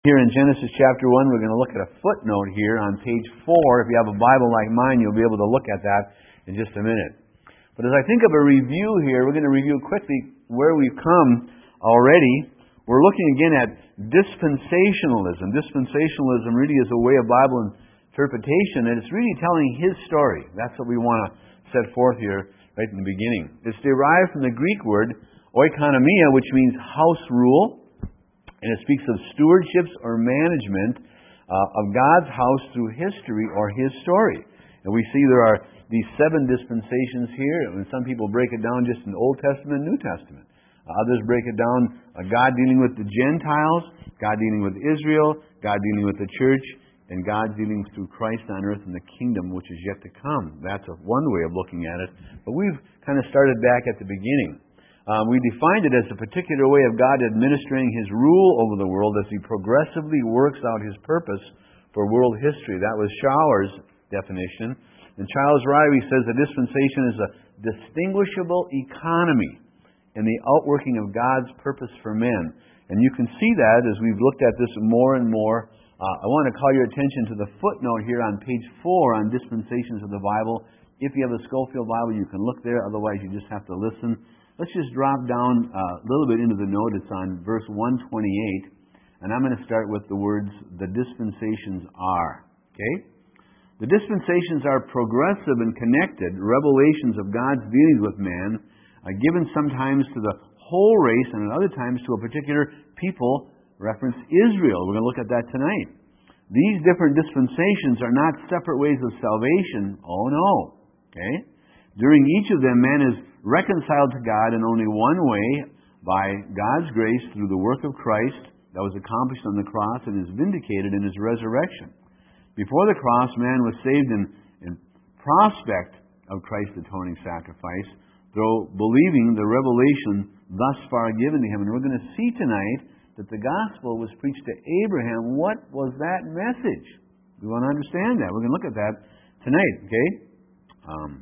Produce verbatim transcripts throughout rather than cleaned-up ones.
Here in Genesis chapter one, we're going to look at a footnote here on page four. If you have a Bible like mine, you'll be able to look at that in just a minute. But as I think of a review here, we're going to review quickly where we've come already. We're looking again at dispensationalism. Dispensationalism really is a way of Bible interpretation, and it's really telling His story. That's what we want to set forth here right in the beginning. It's derived from the Greek word oikonomia, which means house rule. And it speaks of stewardships or management uh, of God's house through history or His story. And we see there are these seven dispensations here. And some people break it down just in Old Testament and New Testament. Uh, others break it down uh, God dealing with the Gentiles, God dealing with Israel, God dealing with the church, and God dealing through Christ on earth in the kingdom which is yet to come. That's a, one way of looking at it. But we've kind of started back at the beginning. Uh, we defined it as a particular way of God administering His rule over the world as He progressively works out His purpose for world history. That was Schauer's definition. And Charles Ryrie says a dispensation is a distinguishable economy in the outworking of God's purpose for men. And you can see that as we've looked at this more and more. Uh, I want to call your attention to the footnote here on page four on dispensations of the Bible. If you have a Schofield Bible, you can look there. Otherwise, you just have to listen. Let's just drop down a little bit into the note. It's on verse one twenty-eight. And I'm going to start with the words, the dispensations are. Okay? The dispensations are progressive and connected revelations of God's dealings with man, uh, given sometimes to the whole race and at other times to a particular people, reference Israel. We're going to look at that tonight. These different dispensations are not separate ways of salvation. Oh no. Okay? During each of them, man is reconciled to God in only one way, by God's grace through the work of Christ that was accomplished on the cross and is vindicated in His resurrection. Before the cross, man was saved in, in prospect of Christ's atoning sacrifice, though believing the revelation thus far given to him. And we're going to see tonight that the gospel was preached to Abraham. What was that message? We want to understand that. We're going to look at that tonight, okay? Um...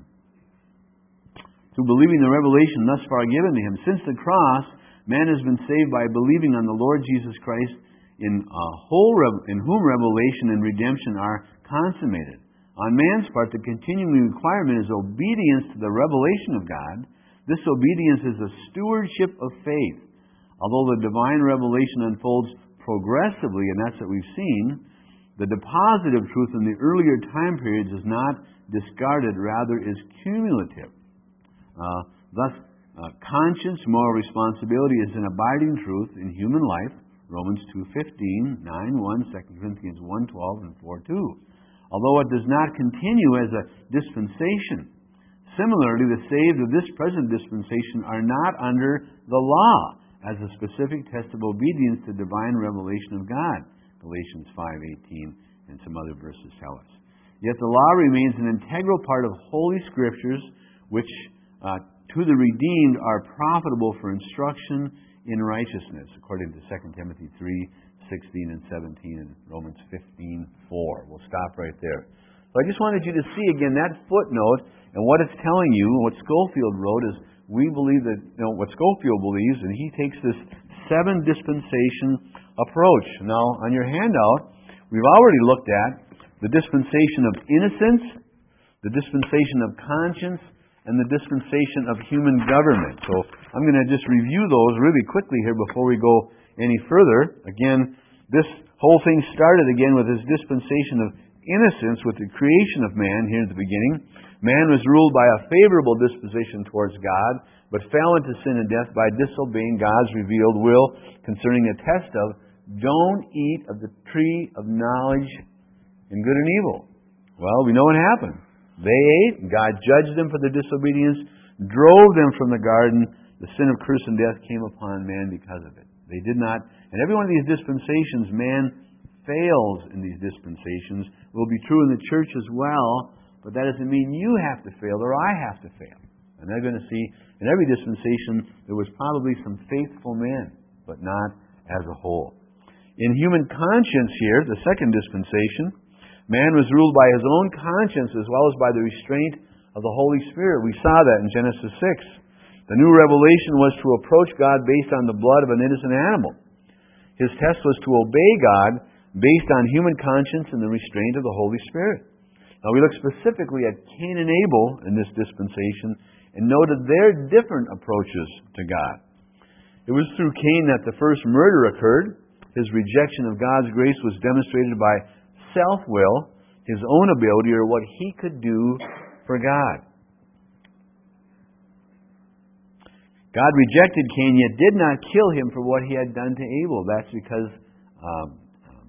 Through believing the revelation thus far given to him. Since the cross, man has been saved by believing on the Lord Jesus Christ, in a whole rev- in whom revelation and redemption are consummated. On man's part, the continuing requirement is obedience to the revelation of God. This obedience is a stewardship of faith. Although the divine revelation unfolds progressively, and that's what we've seen, the deposit of truth in the earlier time periods is not discarded, rather is cumulative. Uh, thus, uh, conscience, moral responsibility is an abiding truth in human life. Romans two fifteen, nine one, Second Corinthians one twelve, and four two. Although it does not continue as a dispensation. Similarly, the saved of this present dispensation are not under the law as a specific test of obedience to divine revelation of God. Galatians five eighteen and some other verses tell us. Yet the law remains an integral part of Holy Scriptures, which Uh, to the redeemed are profitable for instruction in righteousness, according to Second Timothy three sixteen and seventeen and Romans fifteen four. We'll stop right there. So I just wanted you to see again that footnote and what it's telling you, and what Schofield wrote is we believe that, you know, what Schofield believes, and he takes this seven dispensation approach. Now, on your handout, we've already looked at the dispensation of innocence, the dispensation of conscience, and the dispensation of human government. So I'm going to just review those really quickly here before we go any further. Again, this whole thing started again with this dispensation of innocence with the creation of man here at the beginning. Man was ruled by a favorable disposition towards God, but fell into sin and death by disobeying God's revealed will concerning a test of, don't eat of the tree of knowledge in good and evil. Well, we know what happened. They ate, and God judged them for their disobedience, drove them from the garden. The sin of curse and death came upon man because of it. They did not, and every one of these dispensations, man fails in these dispensations. It will be true in the church as well, but that doesn't mean you have to fail or I have to fail. And they're going to see, in every dispensation, there was probably some faithful men, but not as a whole. In human conscience here, the second dispensation, man was ruled by his own conscience as well as by the restraint of the Holy Spirit. We saw that in Genesis six. The new revelation was to approach God based on the blood of an innocent animal. His test was to obey God based on human conscience and the restraint of the Holy Spirit. Now we look specifically at Cain and Abel in this dispensation and noted their different approaches to God. It was through Cain that the first murder occurred. His rejection of God's grace was demonstrated by self-will, his own ability, or what he could do for God. God rejected Cain, yet did not kill him for what he had done to Abel. That's because um, um,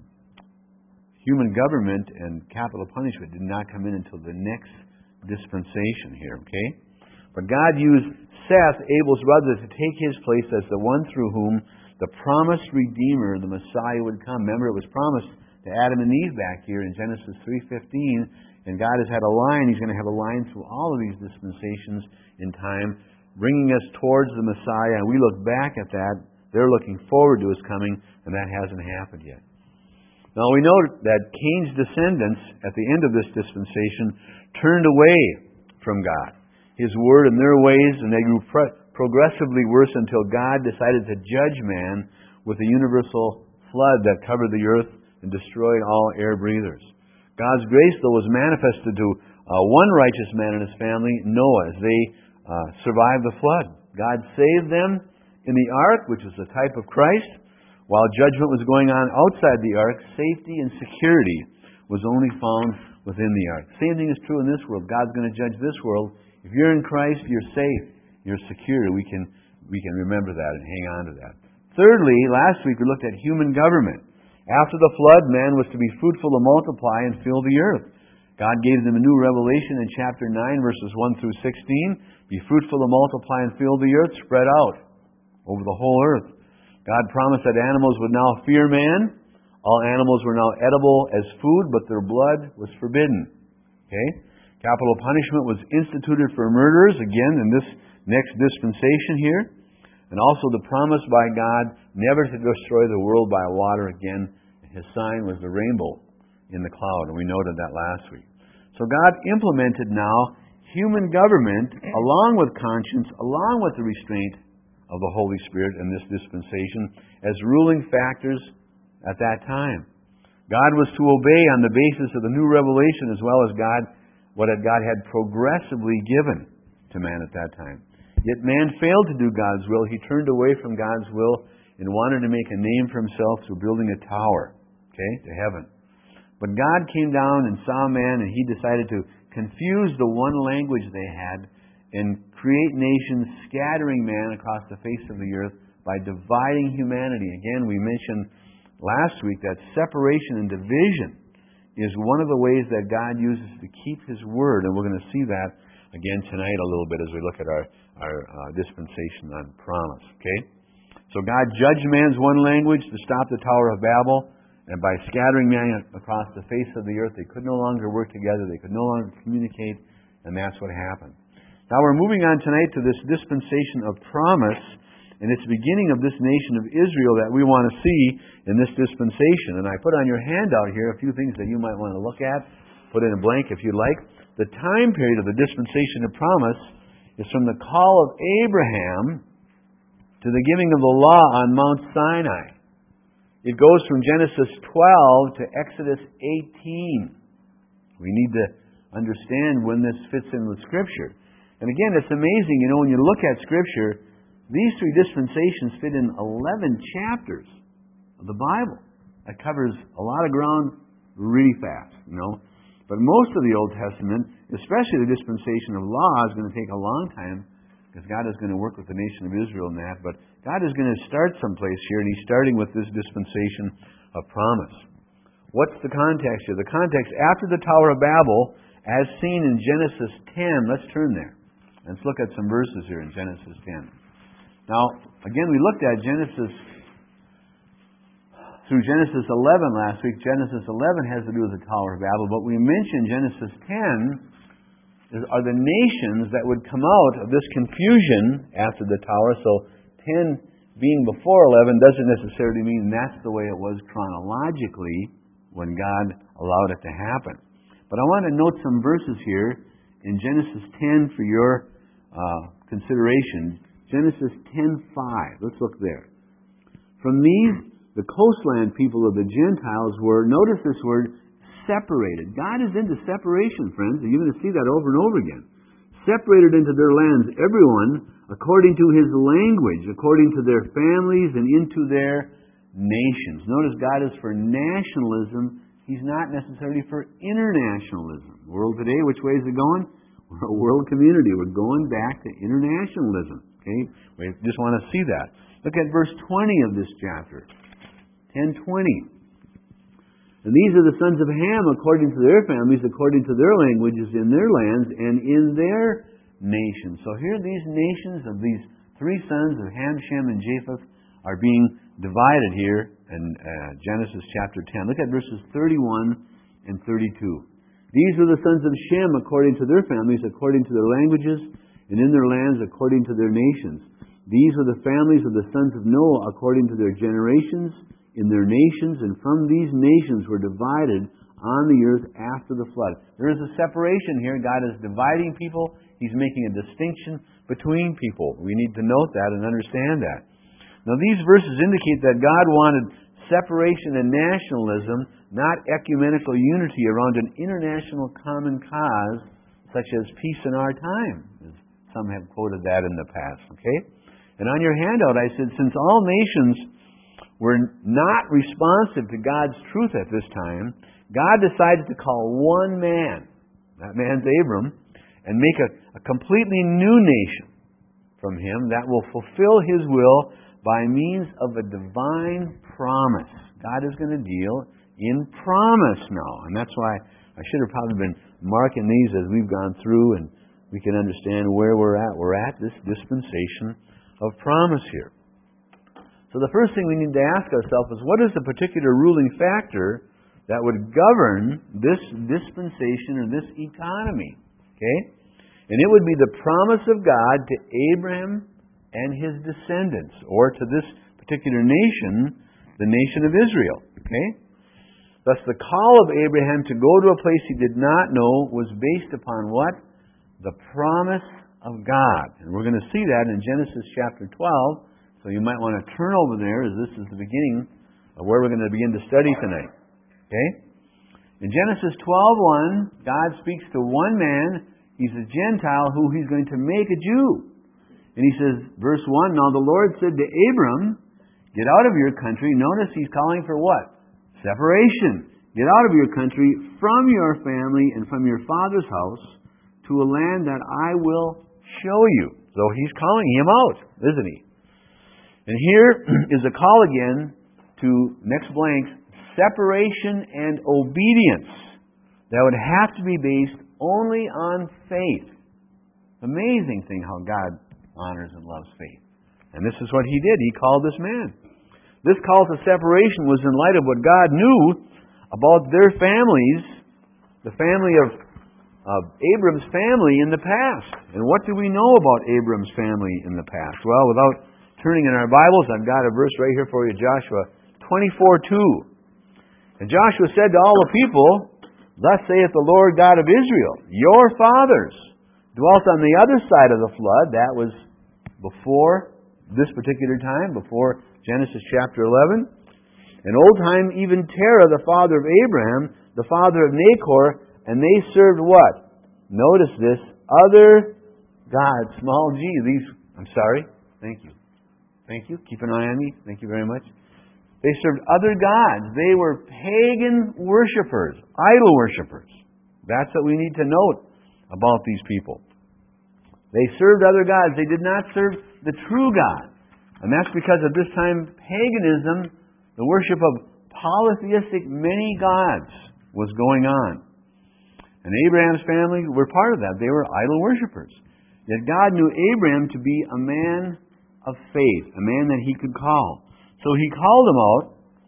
human government and capital punishment did not come in until the next dispensation here, okay? But God used Seth, Abel's brother, to take his place as the one through whom the promised Redeemer, the Messiah, would come. Remember, it was promised to Adam and Eve back here in Genesis three fifteen, and God has had a line. He's going to have a line through all of these dispensations in time, bringing us towards the Messiah, and we look back at that. They're looking forward to His coming, and that hasn't happened yet. Now we know that Cain's descendants, at the end of this dispensation, turned away from God, His Word, and their ways, and they grew pro- progressively worse until God decided to judge man with a universal flood that covered the earth and destroyed all air breathers. God's grace, though, was manifested to uh, one righteous man and his family, Noah, as they uh, survived the flood. God saved them in the ark, which is a type of Christ. While judgment was going on outside the ark, safety and security was only found within the ark. Same thing is true in this world. God's going to judge this world. If you're in Christ, you're safe. You're secure. We can we can remember that and hang on to that. Thirdly, last week we looked at human government. After the flood, man was to be fruitful and multiply and fill the earth. God gave them a new revelation in chapter nine, verses one through sixteen. Be fruitful and multiply and fill the earth, spread out over the whole earth. God promised that animals would now fear man. All animals were now edible as food, but their blood was forbidden. Okay? Capital punishment was instituted for murderers, again, in this next dispensation here. And also the promise by God never to destroy the world by water again. His sign was the rainbow in the cloud, and we noted that last week. So God implemented now human government along with conscience, along with the restraint of the Holy Spirit in this dispensation as ruling factors at that time. God was to obey on the basis of the new revelation as well as God, what God had progressively given to man at that time. Yet man failed to do God's will. He turned away from God's will and wanted to make a name for himself through building a tower, okay, to heaven. But God came down and saw man, and He decided to confuse the one language they had and create nations, scattering man across the face of the earth by dividing humanity. Again, we mentioned last week that separation and division is one of the ways that God uses to keep His Word, and we're going to see that again tonight a little bit as we look at our, our uh, dispensation on promise. Okay? So God judged man's one language to stop the Tower of Babel, and by scattering man across the face of the earth, they could no longer work together, they could no longer communicate, and that's what happened. Now we're moving on tonight to this dispensation of promise, and it's the beginning of this nation of Israel that we want to see in this dispensation. And I put on your handout here a few things that you might want to look at. Put in a blank if you'd like. The time period of the dispensation of promise is from the call of Abraham to the giving of the law on Mount Sinai. It goes from Genesis twelve to Exodus eighteen. We need to understand when this fits in with Scripture. And again, it's amazing, you know, when you look at Scripture, these three dispensations fit in eleven chapters of the Bible. That covers a lot of ground really fast, you know. But most of the Old Testament, especially the dispensation of law, is going to take a long time because God is going to work with the nation of Israel in that. But God is going to start someplace here, and He's starting with this dispensation of promise. What's the context here? The context, after the Tower of Babel, as seen in Genesis ten, let's turn there. Let's look at some verses here in Genesis ten. Now, again, we looked at Genesis through Genesis eleven last week. Genesis eleven has to do with the Tower of Babel, but we mentioned Genesis ten are the nations that would come out of this confusion after the tower. So ten being before eleven doesn't necessarily mean that's the way it was chronologically when God allowed it to happen. But I want to note some verses here in Genesis ten for your uh, consideration. Genesis ten five. Let's look there. From these the coastland people of the Gentiles were, notice this word, separated. God is into separation, friends. And you're going to see that over and over again. Separated into their lands, everyone according to his language, according to their families, and into their nations. Notice God is for nationalism. He's not necessarily for internationalism. The world today, which way is it going? We're a world community. We're going back to internationalism. Okay? We just want to see that. Look at verse twenty of this chapter. ten twenty. And these are the sons of Ham according to their families, according to their languages, in their lands, and in their nations. So here these nations of these three sons of Ham, Shem, and Japheth are being divided here in uh, Genesis chapter ten. Look at verses thirty-one and thirty-two. These are the sons of Shem according to their families, according to their languages, and in their lands according to their nations. These are the families of the sons of Noah according to their generations, in their nations, and from these nations were divided on the earth after the flood. There is a separation here. God is dividing people. He's making a distinction between people. We need to note that and understand that. Now these verses indicate that God wanted separation and nationalism, not ecumenical unity around an international common cause, such as peace in our time. As some have quoted that in the past. Okay? And on your handout I said, since all nations were not responsive to God's truth at this time, God decided to call one man, that man's Abram, and make a, a completely new nation from him that will fulfill His will by means of a divine promise. God is going to deal in promise now. And that's why I should have probably been marking these as we've gone through and we can understand where we're at. We're at this dispensation of promise here. So the first thing we need to ask ourselves is, what is the particular ruling factor that would govern this dispensation or this economy? Okay? And it would be the promise of God to Abraham and his descendants, or to this particular nation, the nation of Israel. Okay? Thus the call of Abraham to go to a place he did not know was based upon what? The promise of God. And we're going to see that in Genesis chapter twelve. So you might want to turn over there, as this is the beginning of where we're going to begin to study tonight. Okay? In Genesis twelve one, God speaks to one man. He's a Gentile who He's going to make a Jew. And He says, verse one, now the Lord said to Abram, get out of your country. Notice He's calling for what? Separation. Get out of your country, from your family, and from your father's house, to a land that I will show you. So He's calling him out, isn't He? And here is a call again to, next blank, separation and obedience that would have to be based only on faith. Amazing thing how God honors and loves faith. And this is what He did. He called this man. This call to separation was in light of what God knew about their families, the family of, of Abram's family in the past. And what do we know about Abram's family in the past? Well, without turning in our Bibles, I've got a verse right here for you, Joshua twenty-four two. And Joshua said to all the people, thus saith the Lord God of Israel, your fathers dwelt on the other side of the flood. That was before this particular time, before Genesis chapter eleven. In old time, even Terah, the father of Abraham, the father of Nahor, and they served what? Notice this, other gods, small g. These, I'm sorry, thank you. Thank you. Keep an eye on me. Thank you very much. They served other gods. They were pagan worshipers, idol worshipers. That's what we need to note about these people. They served other gods. They did not serve the true God. And that's because at this time, paganism, the worship of polytheistic many gods, was going on. And Abraham's family were part of that. They were idol worshipers. Yet God knew Abraham to be a man of faith, a man that He could call. So He called him out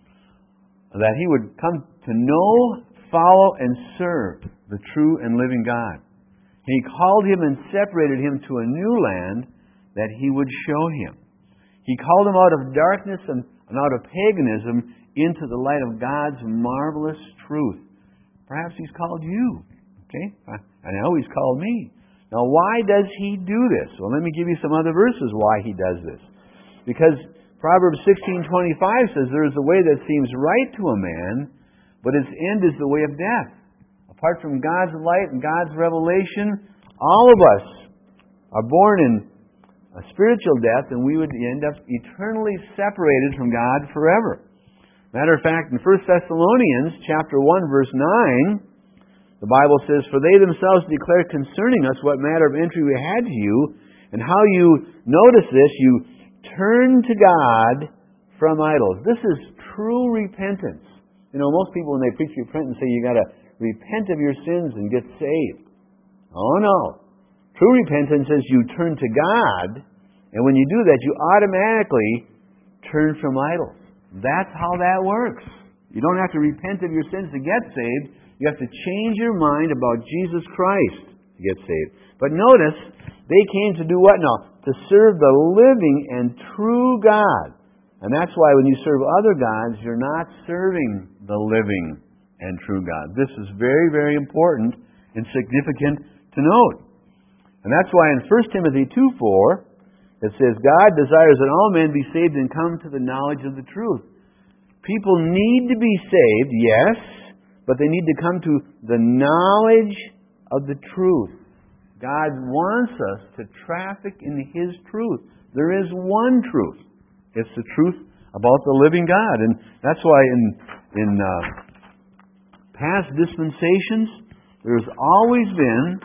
that he would come to know, follow, and serve the true and living God. He called him and separated him to a new land that He would show him. He called him out of darkness and out of paganism into the light of God's marvelous truth. Perhaps He's called you. Okay? I know He's called me. Now, why does He do this? Well, let me give you some other verses why He does this. Because Proverbs sixteen twenty-five says, there is a way that seems right to a man, but its end is the way of death. Apart from God's light and God's revelation, all of us are born in a spiritual death, and we would end up eternally separated from God forever. Matter of fact, in First Thessalonians chapter one, verse nine, the Bible says, "For they themselves declare concerning us what manner of entry we had to you, and how you," notice this, "you turn to God from idols." This is true repentance. You know, most people when they preach repentance say you got to repent of your sins and get saved. Oh no. True repentance says you turn to God, and when you do that, you automatically turn from idols. That's how that works. You don't have to repent of your sins to get saved. You have to change your mind about Jesus Christ to get saved. But notice, they came to do what now? To serve the living and true God. And that's why when you serve other gods, you're not serving the living and true God. This is very, very important and significant to note. And that's why in First Timothy two four, it says, "God desires that all men be saved and come to the knowledge of the truth." People need to be saved, yes, but they need to come to the knowledge of the truth. God wants us to traffic in His truth. There is one truth. It's the truth about the living God. And that's why in, in uh, past dispensations, there's always been,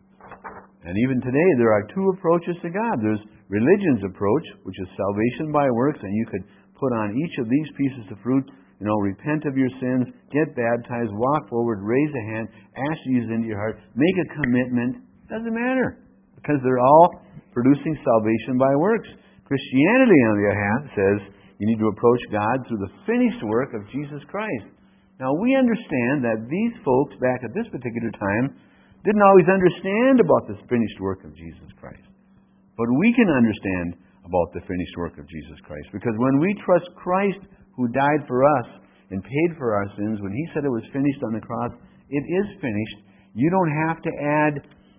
and even today, there are two approaches to God. There's religion's approach, which is salvation by works, and you could put on each of these pieces of fruit, you know, repent of your sins, get baptized, walk forward, raise a hand, ask Jesus into your heart, make a commitment. Doesn't matter, because they're all producing salvation by works. Christianity, on the other hand, says you need to approach God through the finished work of Jesus Christ. Now, we understand that these folks back at this particular time didn't always understand about this finished work of Jesus Christ. But we can understand about the finished work of Jesus Christ. Because when we trust Christ, who died for us and paid for our sins, when He said it was finished on the cross, it is finished. You don't have to add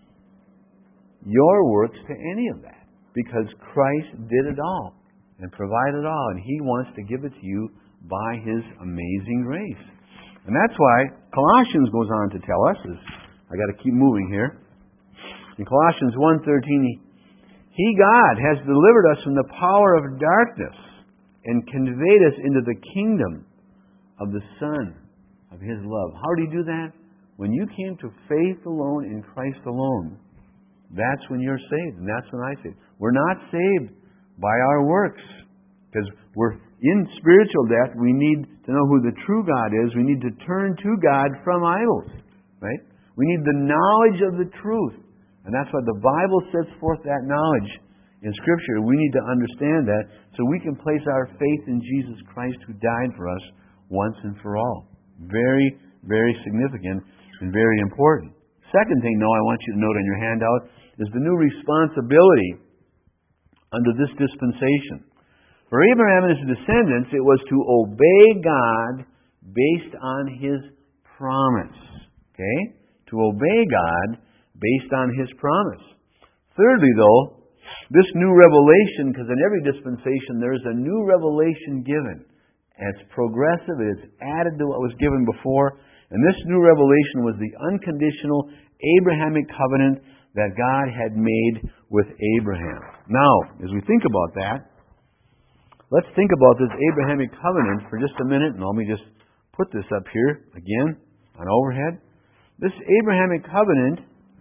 your works to any of that. Because Christ did it all and provided all. And He wants to give it to you by His amazing grace. And that's why Colossians goes on to tell us, as I got to keep moving here. In Colossians one thirteen, He, God, has delivered us from the power of darkness and conveyed us into the kingdom of the Son of His love. How did He do that? When you came to faith alone in Christ alone, that's when you're saved, and that's when I saved. We're not saved by our works, because we're in spiritual death. We need to know who the true God is. We need to turn to God from idols, right? We need the knowledge of the truth. And that's why the Bible sets forth that knowledge in Scripture. We need to understand that so we can place our faith in Jesus Christ, who died for us once and for all. Very, very significant and very important. Second thing, though, I want you to note on your handout is the new responsibility under this dispensation. For Abraham and his descendants, it was to obey God based on His promise. Okay? To obey God based on His promise. Thirdly, though, this new revelation, because in every dispensation there is a new revelation given. And it's progressive, it's added to what was given before. And this new revelation was the unconditional Abrahamic covenant that God had made with Abraham. Now, as we think about that, let's think about this Abrahamic covenant for just a minute, and let me just put this up here again on overhead. This Abrahamic covenant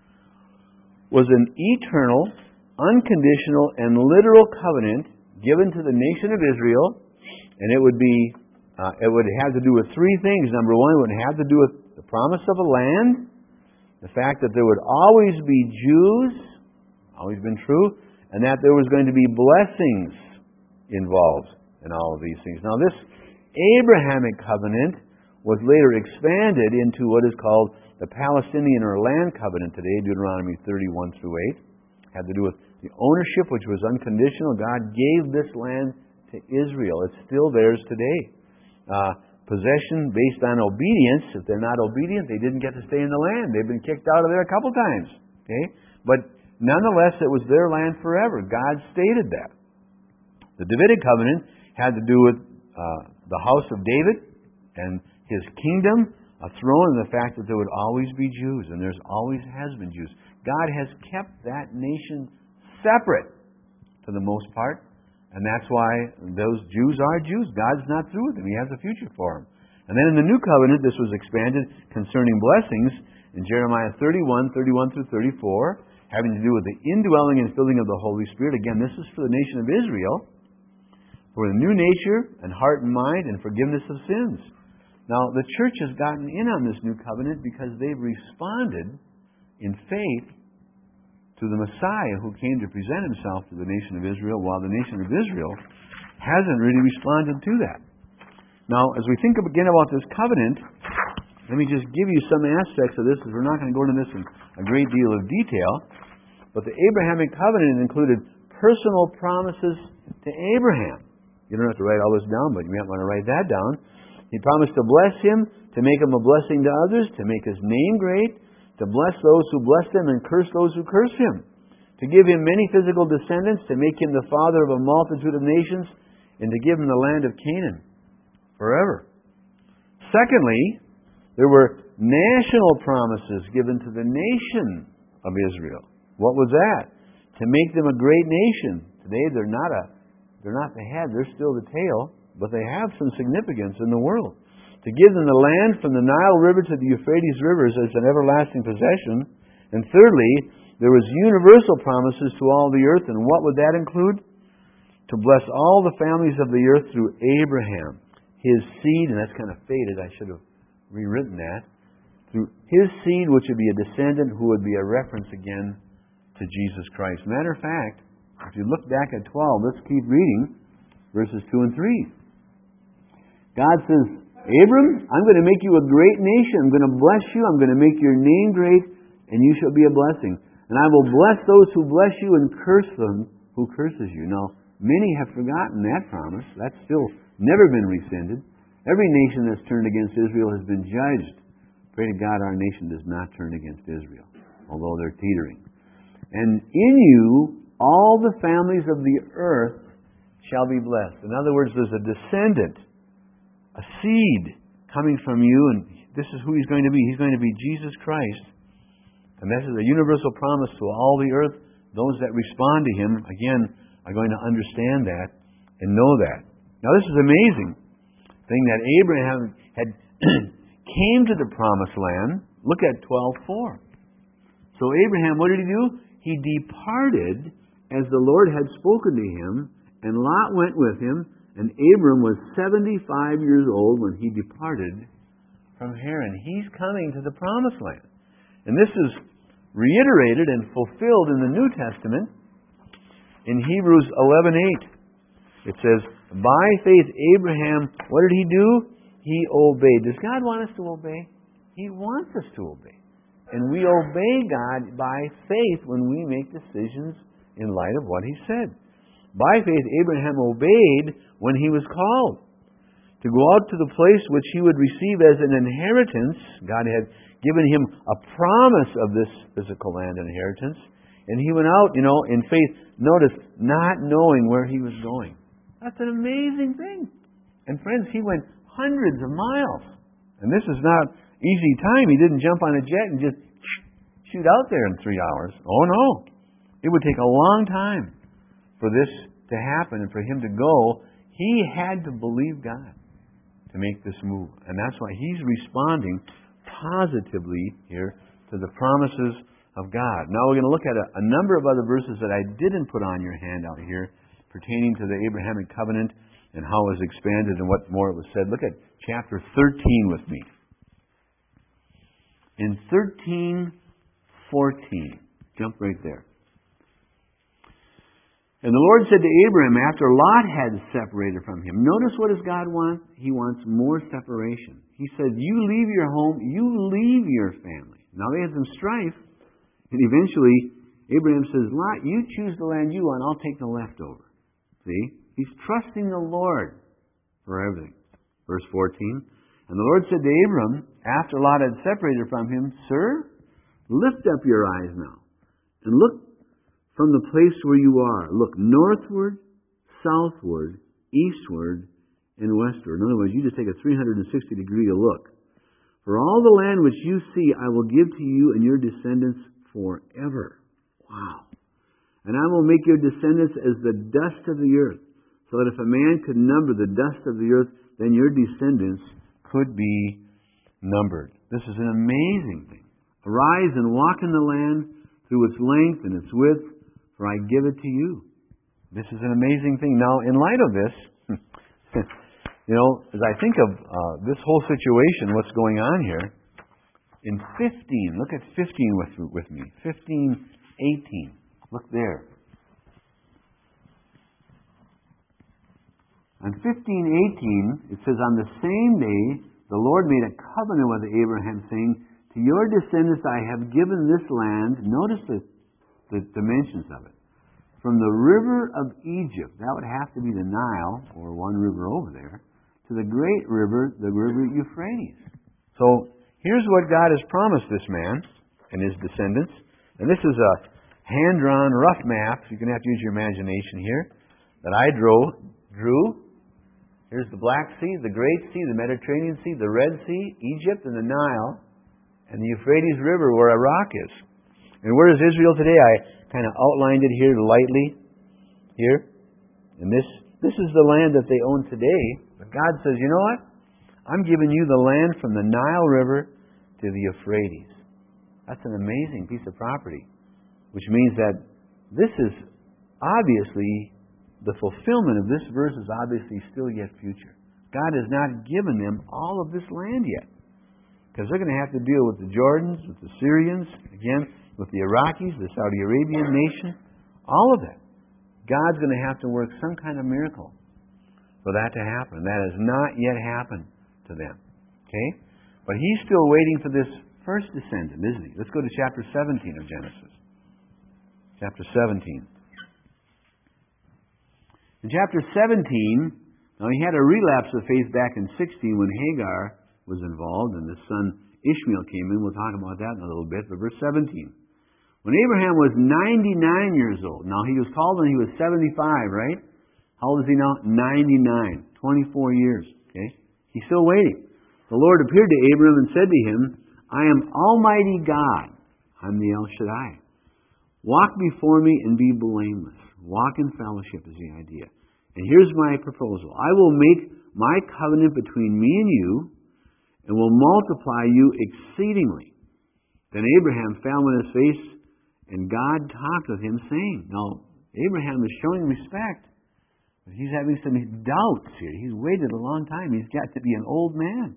was an eternal, unconditional, and literal covenant given to the nation of Israel, and it would be, uh, it would have to do with three things. Number one, it would have to do with the promise of a land, the fact that there would always be Jews, always been true, and that there was going to be blessings involved in all of these things. Now, this Abrahamic covenant was later expanded into what is called the Palestinian or land covenant today, Deuteronomy thirty-one through eight. It had to do with the ownership, which was unconditional. God gave this land to Israel. It's still theirs today. Uh, possession based on obedience. If they're not obedient, they didn't get to stay in the land. They've been kicked out of there a couple times. Okay? But nonetheless, it was their land forever. God stated that. The Davidic covenant had to do with uh, the house of David and his kingdom, a throne, and the fact that there would always be Jews, and there's always has been Jews. God has kept that nation separate for the most part, and that's why those Jews are Jews. God's not through with them. He has a future for them. And then in the New Covenant, this was expanded concerning blessings in Jeremiah thirty-one, thirty-one through thirty-four, having to do with the indwelling and filling of the Holy Spirit. Again, this is for the nation of Israel, for the new nature and heart and mind and forgiveness of sins. Now, the church has gotten in on this new covenant because they've responded in faith to the Messiah who came to present himself to the nation of Israel, while the nation of Israel hasn't really responded to that. Now, as we think again about this covenant, let me just give you some aspects of this, because we're not going to go into this in a great deal of detail. But the Abrahamic covenant included personal promises to Abraham. You don't have to write all this down, but you might want to write that down. He promised to bless him, to make him a blessing to others, to make his name great, to bless those who bless him and curse those who curse him, to give him many physical descendants, to make him the father of a multitude of nations, and to give him the land of Canaan forever. Secondly, there were national promises given to the nation of Israel. What was that? To make them a great nation. Today they're not a they're not the head, they're still the tail, but they have some significance in the world. To give them the land from the Nile River to the Euphrates rivers as an everlasting possession. And thirdly, there was universal promises to all the earth, and what would that include? To bless all the families of the earth through Abraham, his seed, and that's kind of faded, I should have rewritten that, through his seed, which would be a descendant who would be a reference again to Jesus Christ. Matter of fact, if you look back at twelve, let's keep reading verses two and three. God says, Abram, I'm going to make you a great nation. I'm going to bless you. I'm going to make your name great, and you shall be a blessing. And I will bless those who bless you and curse them who curses you. Now, many have forgotten that promise. That's still never been rescinded. Every nation that's turned against Israel has been judged. Pray to God our nation does not turn against Israel, although they're teetering. And in you, all the families of the earth shall be blessed. In other words, there's a descendant, a seed coming from you, and this is who he's going to be. He's going to be Jesus Christ. And this is a universal promise to all the earth. Those that respond to him, again, are going to understand that and know that. Now, this is amazing thing that Abraham had came to the promised land. Look at twelve four. So Abraham, what did he do? He departed as the Lord had spoken to him, and Lot went with him, and Abram was seventy-five years old when he departed from Haran. He's coming to the promised land. And this is reiterated and fulfilled in the New Testament in Hebrews eleven eight. It says, by faith Abraham, what did he do? He obeyed. Does God want us to obey? He wants us to obey. And we obey God by faith when we make decisions in light of what he said. By faith Abraham obeyed when he was called to go out to the place which he would receive as an inheritance. God had given him a promise of this physical land inheritance. And he went out, you know, in faith, notice, not knowing where he was going. That's an amazing thing. And friends, he went hundreds of miles. And this is not easy time. He didn't jump on a jet and just shoot out there in three hours. Oh no. It would take a long time for this to happen and for him to go. He had to believe God to make this move. And that's why he's responding positively here to the promises of God. Now we're going to look at a, a number of other verses that I didn't put on your handout here pertaining to the Abrahamic covenant and how it was expanded and what more it was said. Look at chapter thirteen with me. In thirteen fourteen, jump right there. And the Lord said to Abraham after Lot had separated from him. Notice what does God want? He wants more separation. He said, you leave your home, you leave your family. Now they had some strife, and eventually Abraham says, Lot, you choose the land you want, I'll take the leftover. See? He's trusting the Lord for everything. Verse fourteen. And the Lord said to Abram, after Lot had separated from him, Sir, lift up your eyes now, and look from the place where you are. Look northward, southward, eastward and westward. In other words, you just take a three hundred sixty degree look. For all the land which you see, I will give to you and your descendants forever. Wow. And I will make your descendants as the dust of the earth, so that if a man could number the dust of the earth, then your descendants could be numbered. This is an amazing thing. Arise and walk in the land through its length and its width, for I give it to you. This is an amazing thing. Now, in light of this, you know, as I think of uh, this whole situation, what's going on here, in fifteen, look at fifteen with, with me. fifteen eighteen. Look there. On fifteen eighteen, it says, on the same day, the Lord made a covenant with Abraham, saying, to your descendants I have given this land. Notice the, the dimensions of it. From the river of Egypt, that would have to be the Nile, or one river over there, to the great river, the river Euphrates. So, here's what God has promised this man and his descendants. And this is a hand-drawn rough map. You're going to have to use your imagination here. That I drew. drew. Here's the Black Sea, the Great Sea, the Mediterranean Sea, the Red Sea, Egypt, and the Nile, and the Euphrates River where Iraq is. And where is Israel today? I kind of outlined it here lightly. Here. And this, this is the land that they own today. But God says, you know what? I'm giving you the land from the Nile River to the Euphrates. That's an amazing piece of property. Which means that this is obviously, the fulfillment of this verse is obviously still yet future. God has not given them all of this land yet. Because they're going to have to deal with the Jordans, with the Syrians, again, with the Iraqis, the Saudi Arabian nation, all of that. God's going to have to work some kind of miracle for that to happen. That has not yet happened to them. Okay? But He's still waiting for this first descendant, isn't He? Let's go to chapter seventeen of Genesis. Chapter seventeen. In chapter seventeen, now he had a relapse of faith back in sixteen when Hagar was involved and the son Ishmael came in. We'll talk about that in a little bit. But verse seventeen. When Abraham was ninety-nine years old, now he was called when he was seventy-five, right? How old is he now? ninety-nine. twenty-four years. Okay? He's still waiting. The Lord appeared to Abraham and said to him, I am Almighty God. I'm the El Shaddai. Walk before me and be blameless. Walk in fellowship is the idea. And here's my proposal. I will make my covenant between me and you, and will multiply you exceedingly. Then Abraham fell on his face, and God talked with him, saying, now, Abraham is showing respect, but he's having some doubts here. He's waited a long time. He's got to be an old man.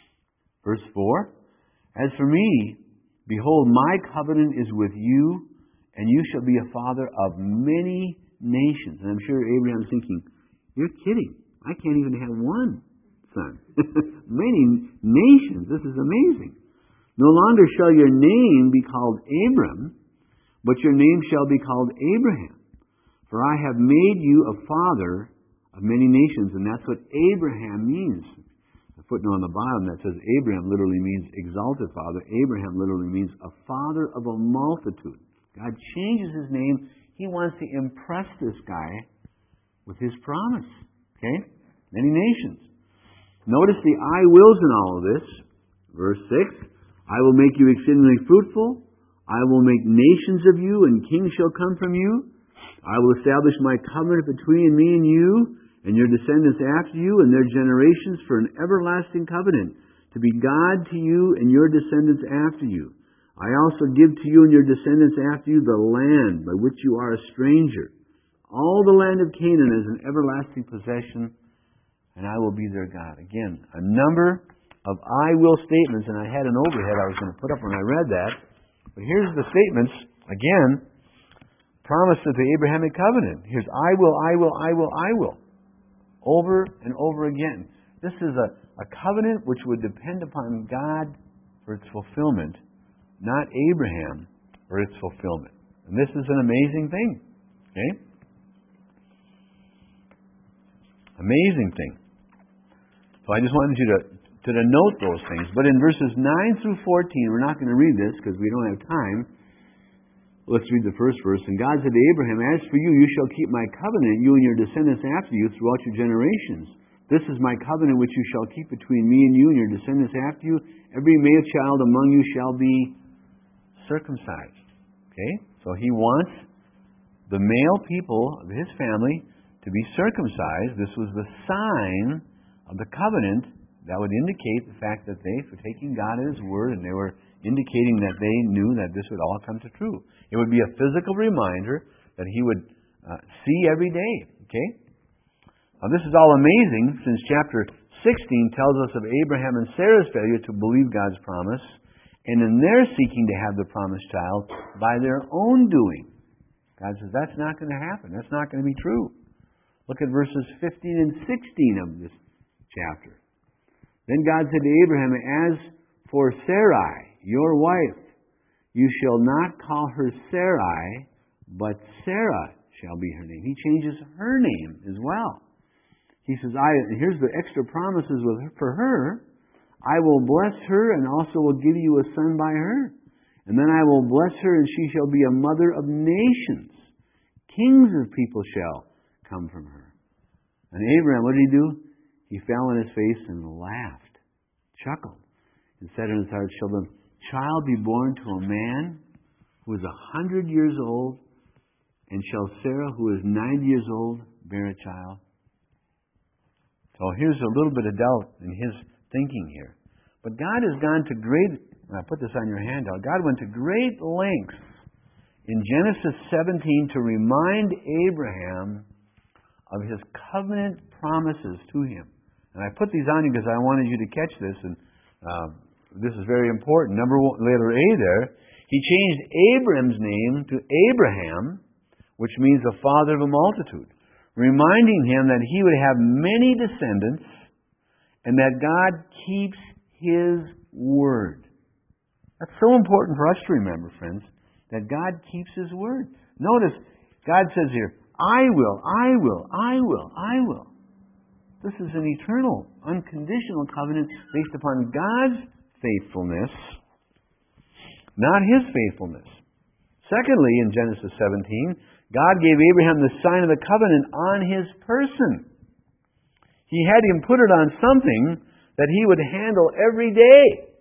Verse four, as for me, behold, my covenant is with you, and you shall be a father of many nations. And I'm sure Abraham's thinking, you're kidding. I can't even have one son. Many nations. This is amazing. No longer shall your name be called Abram, but your name shall be called Abraham. For I have made you a father of many nations. And that's what Abraham means. A footnote on the bottom that says Abraham literally means exalted father. Abraham literally means a father of a multitude. God changes his name. He wants to impress this guy with his promise. Okay? Many nations. Notice the I wills in all of this. Verse six. I will make you exceedingly fruitful. I will make nations of you, and kings shall come from you. I will establish my covenant between me and you, and your descendants after you, and their generations for an everlasting covenant, to be God to you and your descendants after you. I also give to you and your descendants after you the land by which you are a stranger. All the land of Canaan is an everlasting possession, and I will be their God. Again, a number of I will statements, and I had an overhead I was going to put up when I read that. But here's the statements, again, promised of the Abrahamic covenant. Here's I will, I will, I will, I will. Over and over again. This is a, a covenant which would depend upon God for its fulfillment, not Abraham for its fulfillment. And this is an amazing thing. Okay? Amazing thing. So I just wanted you to, to denote those things. But in verses nine through fourteen, we're not going to read this because we don't have time. Let's read the first verse. And God said to Abraham, As for you, you shall keep my covenant, you and your descendants after you, throughout your generations. This is my covenant which you shall keep between me and you and your descendants after you. Every male child among you shall be circumcised. Okay? So he wants the male people of his family to be circumcised. This was the sign of the covenant that would indicate the fact that they were taking God at His word, and they were indicating that they knew that this would all come to true. It would be a physical reminder that he would uh, see every day. Okay? Now this is all amazing, since chapter sixteen tells us of Abraham and Sarah's failure to believe God's promise, and in their seeking to have the promised child by their own doing. God says that's not going to happen. That's not going to be true. Look at verses fifteen and sixteen of this chapter. Then God said to Abraham, As for Sarai, your wife, you shall not call her Sarai, but Sarah shall be her name. He changes her name as well. He says, I, here's the extra promises with her, for her. I will bless her and also will give you a son by her. And then I will bless her and she shall be a mother of nations. Kings of people shall come from her. And Abraham, what did he do? He fell on his face and laughed, chuckled, and said in his heart, Shall the child be born to a man who is a hundred years old, and shall Sarah, who is ninety years old, bear a child? So here's a little bit of doubt in his thinking here. But God has gone to great, and I put this on your handout, God went to great lengths in Genesis seventeen to remind Abraham of His covenant promises to him. And I put these on you because I wanted you to catch this, and uh, this is very important. Number one, letter A there, He changed Abram's name to Abraham, which means the father of a multitude, reminding him that he would have many descendants and that God keeps His word. That's so important for us to remember, friends, that God keeps His word. Notice, God says here, I will, I will, I will, I will. This is an eternal, unconditional covenant based upon God's faithfulness, not His faithfulness. Secondly, in Genesis seventeen, God gave Abraham the sign of the covenant on his person. He had him put it on something that he would handle every day,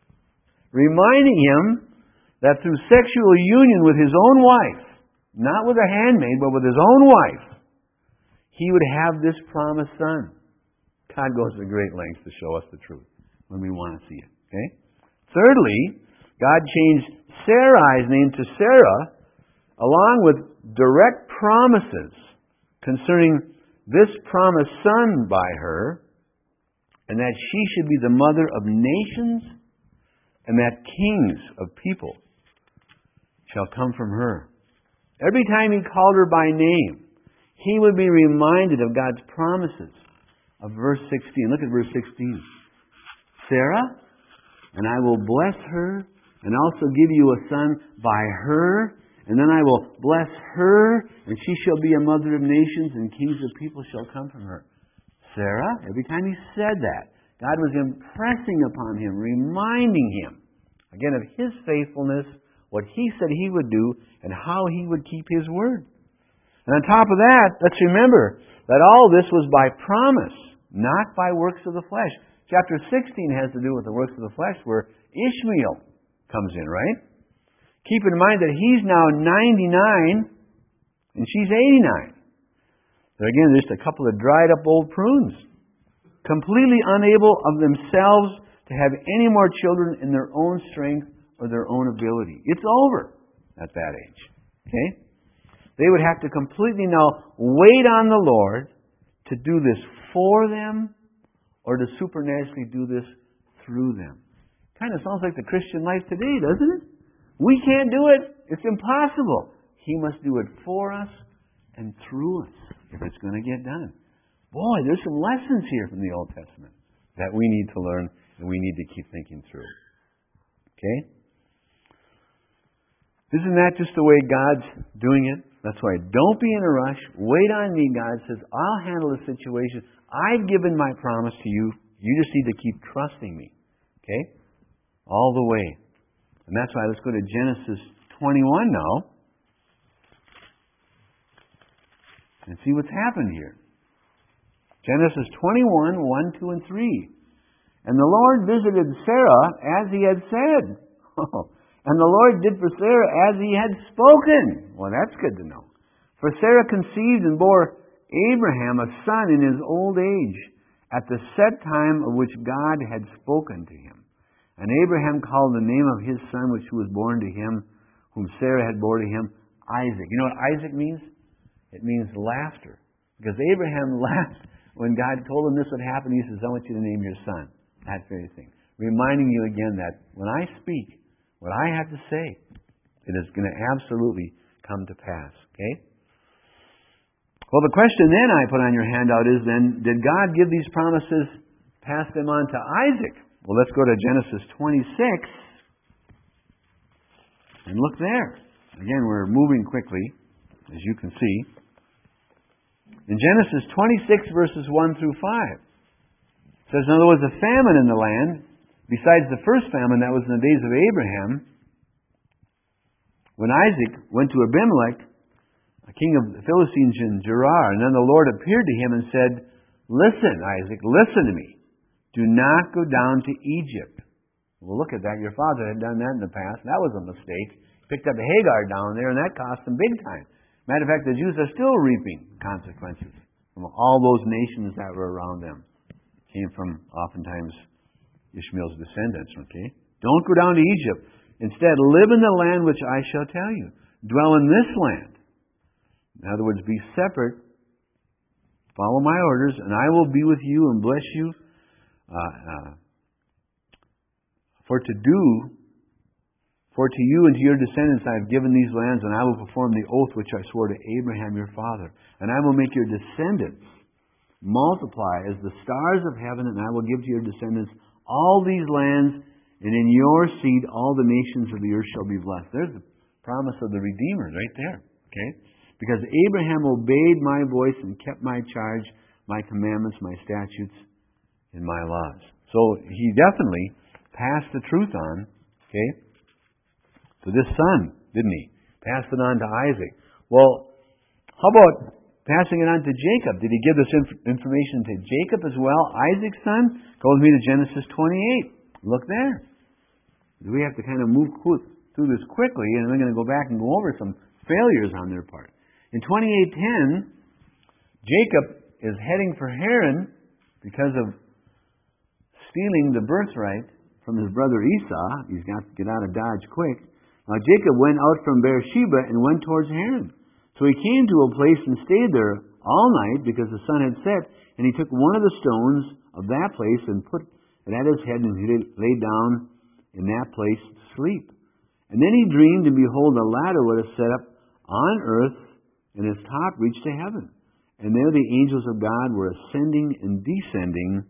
reminding him that through sexual union with his own wife, not with a handmaid, but with his own wife, he would have this promised son. God goes to great lengths to show us the truth when we want to see it. Okay? Thirdly, God changed Sarai's name to Sarah, along with direct promises concerning this promised son by her, and that she should be the mother of nations, and that kings of people shall come from her. Every time He called her by name, he would be reminded of God's promises of verse sixteen. Look at verse sixteen. Sarah, and I will bless her, and also give you a son by her, and then I will bless her, and she shall be a mother of nations, and kings of people shall come from her. Sarah, every time he said that, God was impressing upon him, reminding him, again, of His faithfulness, what He said He would do, and how He would keep His word. And on top of that, let's remember that all this was by promise, not by works of the flesh. Chapter sixteen has to do with the works of the flesh, where Ishmael comes in, right? Keep in mind that he's now ninety-nine and she's eighty-nine. There again, just a couple of dried up old prunes, completely unable of themselves to have any more children in their own strength or their own ability. It's over at that age. Okay? They would have to completely now wait on the Lord to do this for them or to supernaturally do this through them. Kind of sounds like the Christian life today, doesn't it? We can't do it. It's impossible. He must do it for us and through us if it's going to get done. Boy, there's some lessons here from the Old Testament that we need to learn and we need to keep thinking through. Okay? Isn't that just the way God's doing it? That's why don't be in a rush. Wait on me, God says. I'll handle the situation. I've given my promise to you. You just need to keep trusting me. Okay? All the way. And that's why let's go to Genesis twenty-one now. and see what's happened here. Genesis twenty-one, one, two, and three. And the Lord visited Sarah as he had said. And the Lord did for Sarah as he had spoken. Well, that's good to know. For Sarah conceived and bore Abraham a son in his old age, at the set time of which God had spoken to him. And Abraham called the name of his son which was born to him, whom Sarah had borne to him, Isaac. You know what Isaac means? It means laughter. Because Abraham laughed when God told him this would happen. He says, I want you to name your son. That very thing. Reminding you again that when I speak, what I have to say, it is going to absolutely come to pass. Okay? Well, the question then I put on your handout is then, did God give these promises, pass them on to Isaac? Well, let's go to Genesis twenty-six and look there. Again, we're moving quickly, as you can see. In Genesis twenty-six, verses one through five, it says, now there was a famine in the land, besides the first famine that was in the days of Abraham, when Isaac went to Abimelech, a king of the Philistines in Gerar. And then the Lord appeared to him and said, listen, Isaac, listen to me. Do not go down to Egypt. Well, look at that. Your father had done that in the past. That was a mistake. He picked up Hagar down there, and that cost him big time. Matter of fact, the Jews are still reaping consequences from all those nations that were around them. Came from, oftentimes, Ishmael's descendants, okay? Don't go down to Egypt. Instead, live in the land which I shall tell you. Dwell in this land. In other words, be separate. Follow my orders, and I will be with you and bless you. Uh, uh, for to do, for to you and to your descendants I have given these lands, and I will perform the oath which I swore to Abraham your father. And I will make your descendants multiply as the stars of heaven, and I will give to your descendants all these lands, and in your seed all the nations of the earth shall be blessed. There's the promise of the Redeemer right there. Okay? Because Abraham obeyed my voice and kept my charge, my commandments, my statutes, and my laws. So he definitely passed the truth on, okay, to this son, didn't he? Passed it on to Isaac. Well, how about passing it on to Jacob? Did he give this inf- information to Jacob as well, Isaac's son? Goes me to Genesis twenty-eight. Look there. We have to kind of move through this quickly, and we're going to go back and go over some failures on their part. In twenty-eight ten, Jacob is heading for Haran because of stealing the birthright from his brother Esau. He's got to get out of Dodge quick. Now Jacob went out from Beersheba and went towards Haran. So he came to a place and stayed there all night because the sun had set. And he took one of the stones of that place and put it at his head, and he lay down in that place to sleep. And then he dreamed, and behold, a ladder was set up on earth, and its top reached to heaven. And there the angels of God were ascending and descending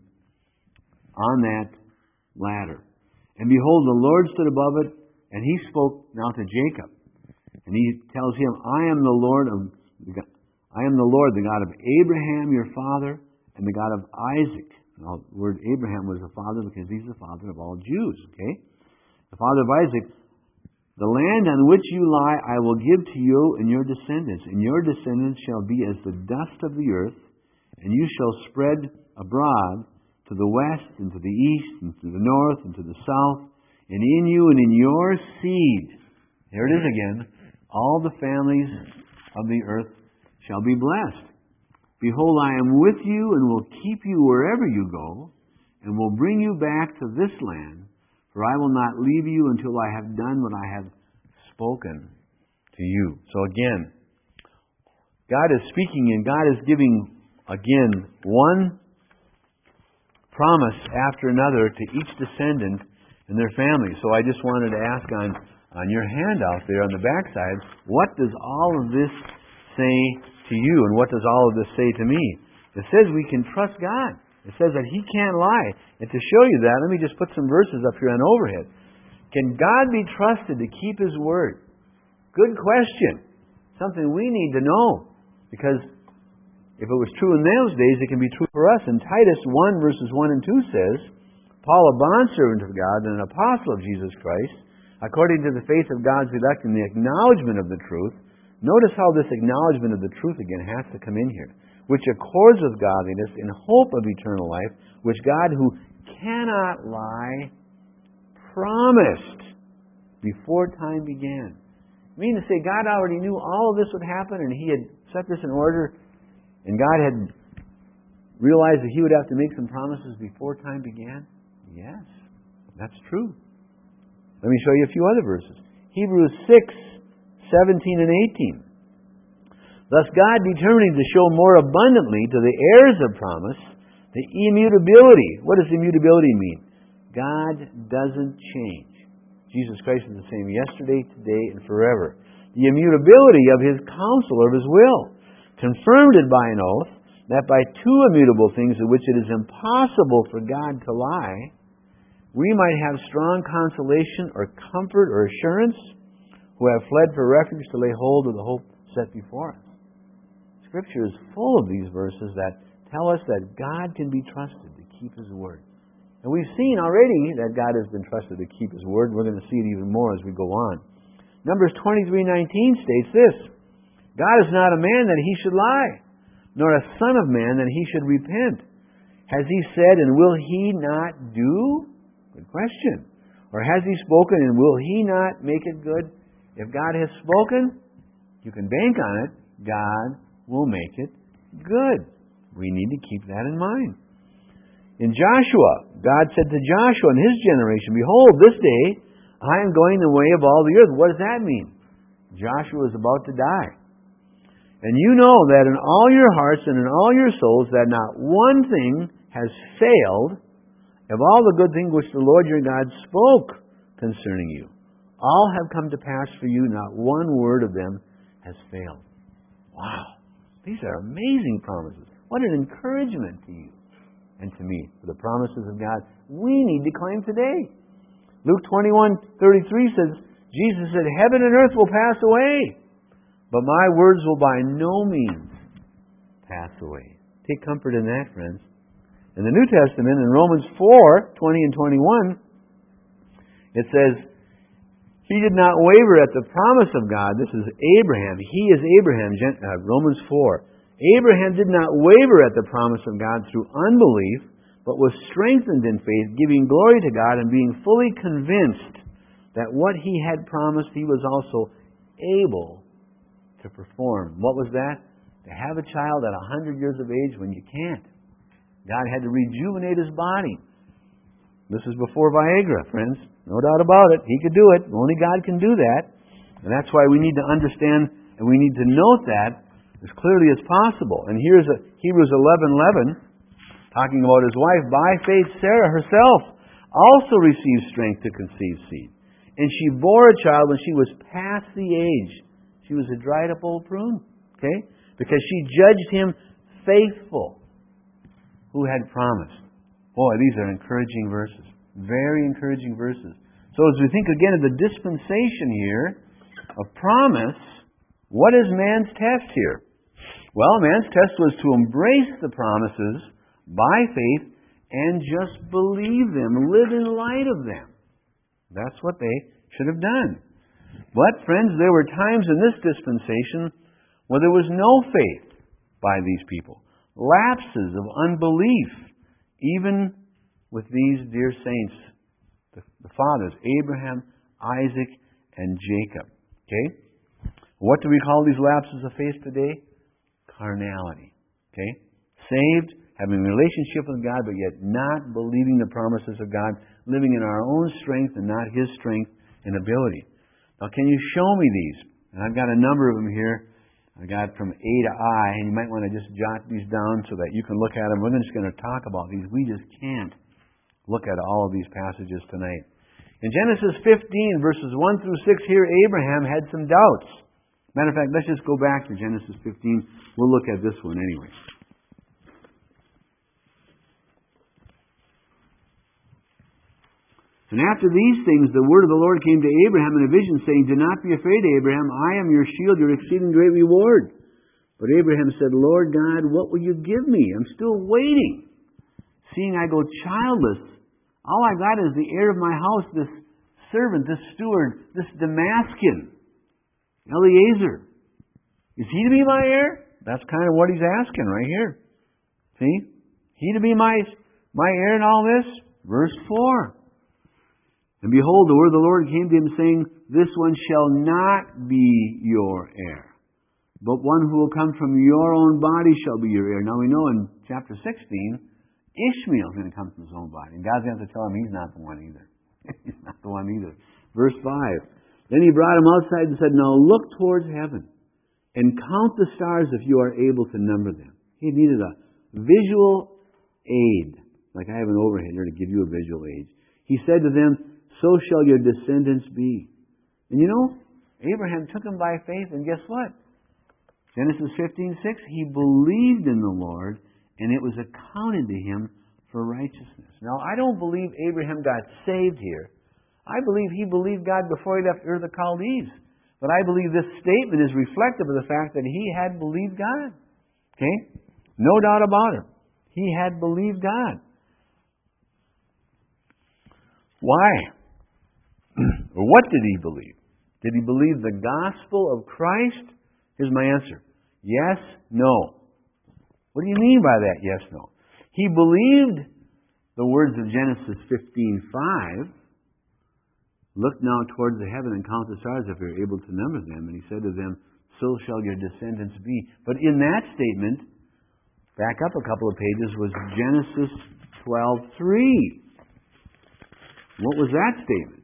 on that ladder. And behold, the Lord stood above it, and he spoke now to Jacob. And he tells him, I am the Lord of I am the Lord, the God of Abraham your father, and the God of Isaac. Now, the word Abraham was the father because he's the father of all Jews. Okay? The father of Isaac. The land on which you lie I will give to you and your descendants, and your descendants shall be as the dust of the earth, and you shall spread abroad to the west and to the east and to the north and to the south, and in you and in your seed, there it is again, all the families of the earth shall be blessed. Behold, I am with you and will keep you wherever you go, and will bring you back to this land. For I will not leave you until I have done what I have spoken to you. So again, God is speaking, and God is giving, again, one promise after another to each descendant and their family. So I just wanted to ask on, on your handout there on the backside, what does all of this say to you, and what does all of this say to me? It says we can trust God. It says that He can't lie. And to show you that, let me just put some verses up here on overhead. Can God be trusted to keep His word? Good question. Something we need to know. Because if it was true in those days, it can be true for us. And Titus one, verses one and two says, Paul, a bondservant of God and an apostle of Jesus Christ, according to the faith of God's elect and the acknowledgement of the truth, Notice how this acknowledgement of the truth again has to come in here. Which accords with godliness in hope of eternal life, which God, who cannot lie, promised before time began. I mean to say, God already knew all of this would happen, and He had set this in order, and God had realized that He would have to make some promises before time began? Yes, that's true. Let me show you a few other verses. Hebrews six, seventeen and eighteen. Thus God determining to show more abundantly to the heirs of promise the immutability. What does immutability mean? God doesn't change. Jesus Christ is the same yesterday, today, and forever. The immutability of His counsel, of His will, confirmed it by an oath, that by two immutable things in which it is impossible for God to lie, we might have strong consolation or comfort or assurance, who have fled for refuge to lay hold of the hope set before us. Scripture is full of these verses that tell us that God can be trusted to keep His word. And we've seen already that God has been trusted to keep His word. We're going to see it even more as we go on. Numbers twenty-three nineteen states this: God is not a man that He should lie, nor a son of man that He should repent. Has He said, and will He not do? Good question. Or has He spoken, and will He not make it good? If God has spoken, you can bank on it. God will make it good. We need to keep that in mind. In Joshua, God said to Joshua and his generation, behold, this day I am going the way of all the earth. What does that mean? Joshua is about to die. And you know that in all your hearts and in all your souls that not one thing has failed of all the good things which the Lord your God spoke concerning you. All have come to pass for you, not one word of them has failed. Wow. These are amazing promises. What an encouragement to you and to me for the promises of God we need to claim today. Luke twenty-one thirty-three says, Jesus said, heaven and earth will pass away, but my words will by no means pass away. Take comfort in that, friends. In the New Testament, in Romans four twenty and twenty-one, it says, He did not waver at the promise of God. This is Abraham. He is Abraham. Uh, Romans four. Abraham did not waver at the promise of God through unbelief, but was strengthened in faith, giving glory to God and being fully convinced that what he had promised he was also able to perform. What was that? To have a child at one hundred years of age when you can't. God had to rejuvenate his body. This is before Viagra, friends. No doubt about it. He could do it. Only God can do that. And that's why we need to understand and we need to note that as clearly as possible. And here's a, Hebrews eleven eleven, talking about his wife. By faith, Sarah herself also received strength to conceive seed. And she bore a child when she was past the age. She was a dried up old prune. Okay? Because she judged him faithful who had promised. Boy, these are encouraging verses. Very encouraging verses. So as we think again of the dispensation here of promise, what is man's test here? Well, man's test was to embrace the promises by faith and just believe them, live in light of them. That's what they should have done. But, friends, there were times in this dispensation where there was no faith by these people. Lapses of unbelief, even with these dear saints, the, the fathers, Abraham, Isaac, and Jacob. Okay? What do we call these lapses of faith today? Carnality. Okay? Saved, having a relationship with God, but yet not believing the promises of God, living in our own strength and not His strength and ability. Now, can you show me these? And I've got a number of them here. I got from A to I, and you might want to just jot these down so that you can look at them. We're just going to talk about these. We just can't look at all of these passages tonight. In Genesis fifteen, verses one through six, here Abraham had some doubts. Matter of fact, let's just go back to Genesis fifteen. We'll look at this one anyway. And after these things, the word of the Lord came to Abraham in a vision, saying, Do not be afraid, Abraham. I am your shield, your exceeding great reward. But Abraham said, Lord God, what will you give me? I'm still waiting. Seeing I go childless, all I got is the heir of my house, this servant, this steward, this Damascus, Eliezer. Is he to be my heir? That's kind of what he's asking right here. See? He to be my, my heir in all this? Verse four. And behold, the word of the Lord came to him, saying, This one shall not be your heir, but one who will come from your own body shall be your heir. Now we know in chapter sixteen, Ishmael is going to come from his own body. And God's going to have to tell him he's not the one either. He's not the one either. Verse five. Then he brought him outside and said, Now look towards heaven and count the stars if you are able to number them. He needed a visual aid. Like I have an overhead here to give you a visual aid. He said to them, So shall your descendants be. And you know, Abraham took him by faith, and guess what? Genesis fifteen six, he believed in the Lord, and it was accounted to him for righteousness. Now, I don't believe Abraham got saved here. I believe he believed God before he left Ur of the Chaldees. But I believe this statement is reflective of the fact that he had believed God. Okay? No doubt about it. He had believed God. Why? Or what did he believe? Did he believe the gospel of Christ? Here's my answer. Yes, no. What do you mean by that, yes, no? He believed the words of Genesis fifteen five. Look now towards the heaven and count the stars if you're able to number them. And he said to them, So shall your descendants be. But in that statement, back up a couple of pages, was Genesis twelve three. What was that statement?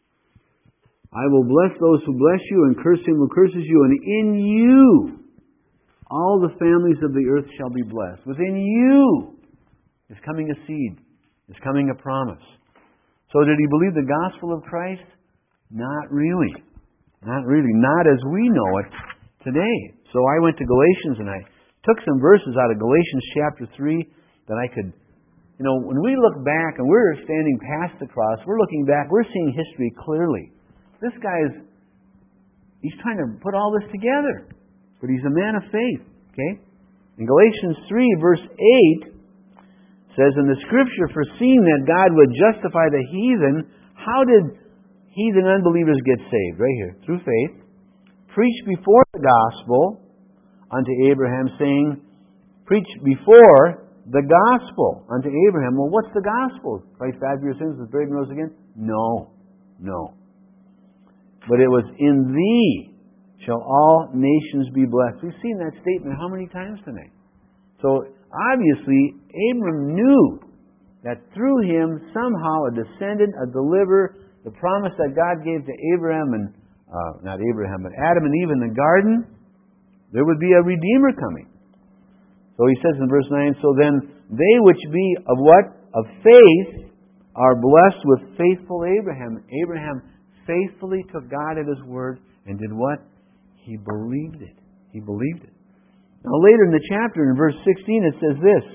I will bless those who bless you, and curse him who curses you, and in you all the families of the earth shall be blessed. Within you is coming a seed, is coming a promise. So did he believe the gospel of Christ? Not really. Not really. Not as we know it today. So I went to Galatians and I took some verses out of Galatians chapter three that I could, you know, when we look back and we're standing past the cross, we're looking back, we're seeing history clearly. This guy is, he's trying to put all this together. But he's a man of faith. Okay? In Galatians three, verse eight, says, In the Scripture, foreseeing that God would justify the heathen, how did heathen unbelievers get saved? Right here, through faith. Preach before the gospel unto Abraham, saying, Preach before the gospel unto Abraham. Well, what's the gospel? Christ died for your sins, was buried and rose again? No. No. But it was, In thee shall all nations be blessed. We've seen that statement how many times tonight? So, obviously, Abram knew that through him, somehow, a descendant, a deliverer, the promise that God gave to Abraham and, uh, not Abraham, but Adam and Eve in the garden, there would be a Redeemer coming. So he says in verse nine, So then they which be of what? Of faith are blessed with faithful Abraham. Abraham faithfully took God at His word and did what? He believed it. He believed it. Now later in the chapter, in verse sixteen, it says this,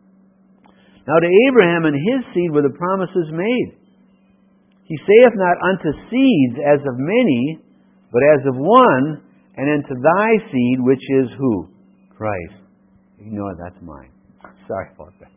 Now to Abraham and his seed were the promises made. He saith not unto seeds as of many, but as of one, and unto thy seed, which is who? Christ. Ignore, that's mine. Sorry about that.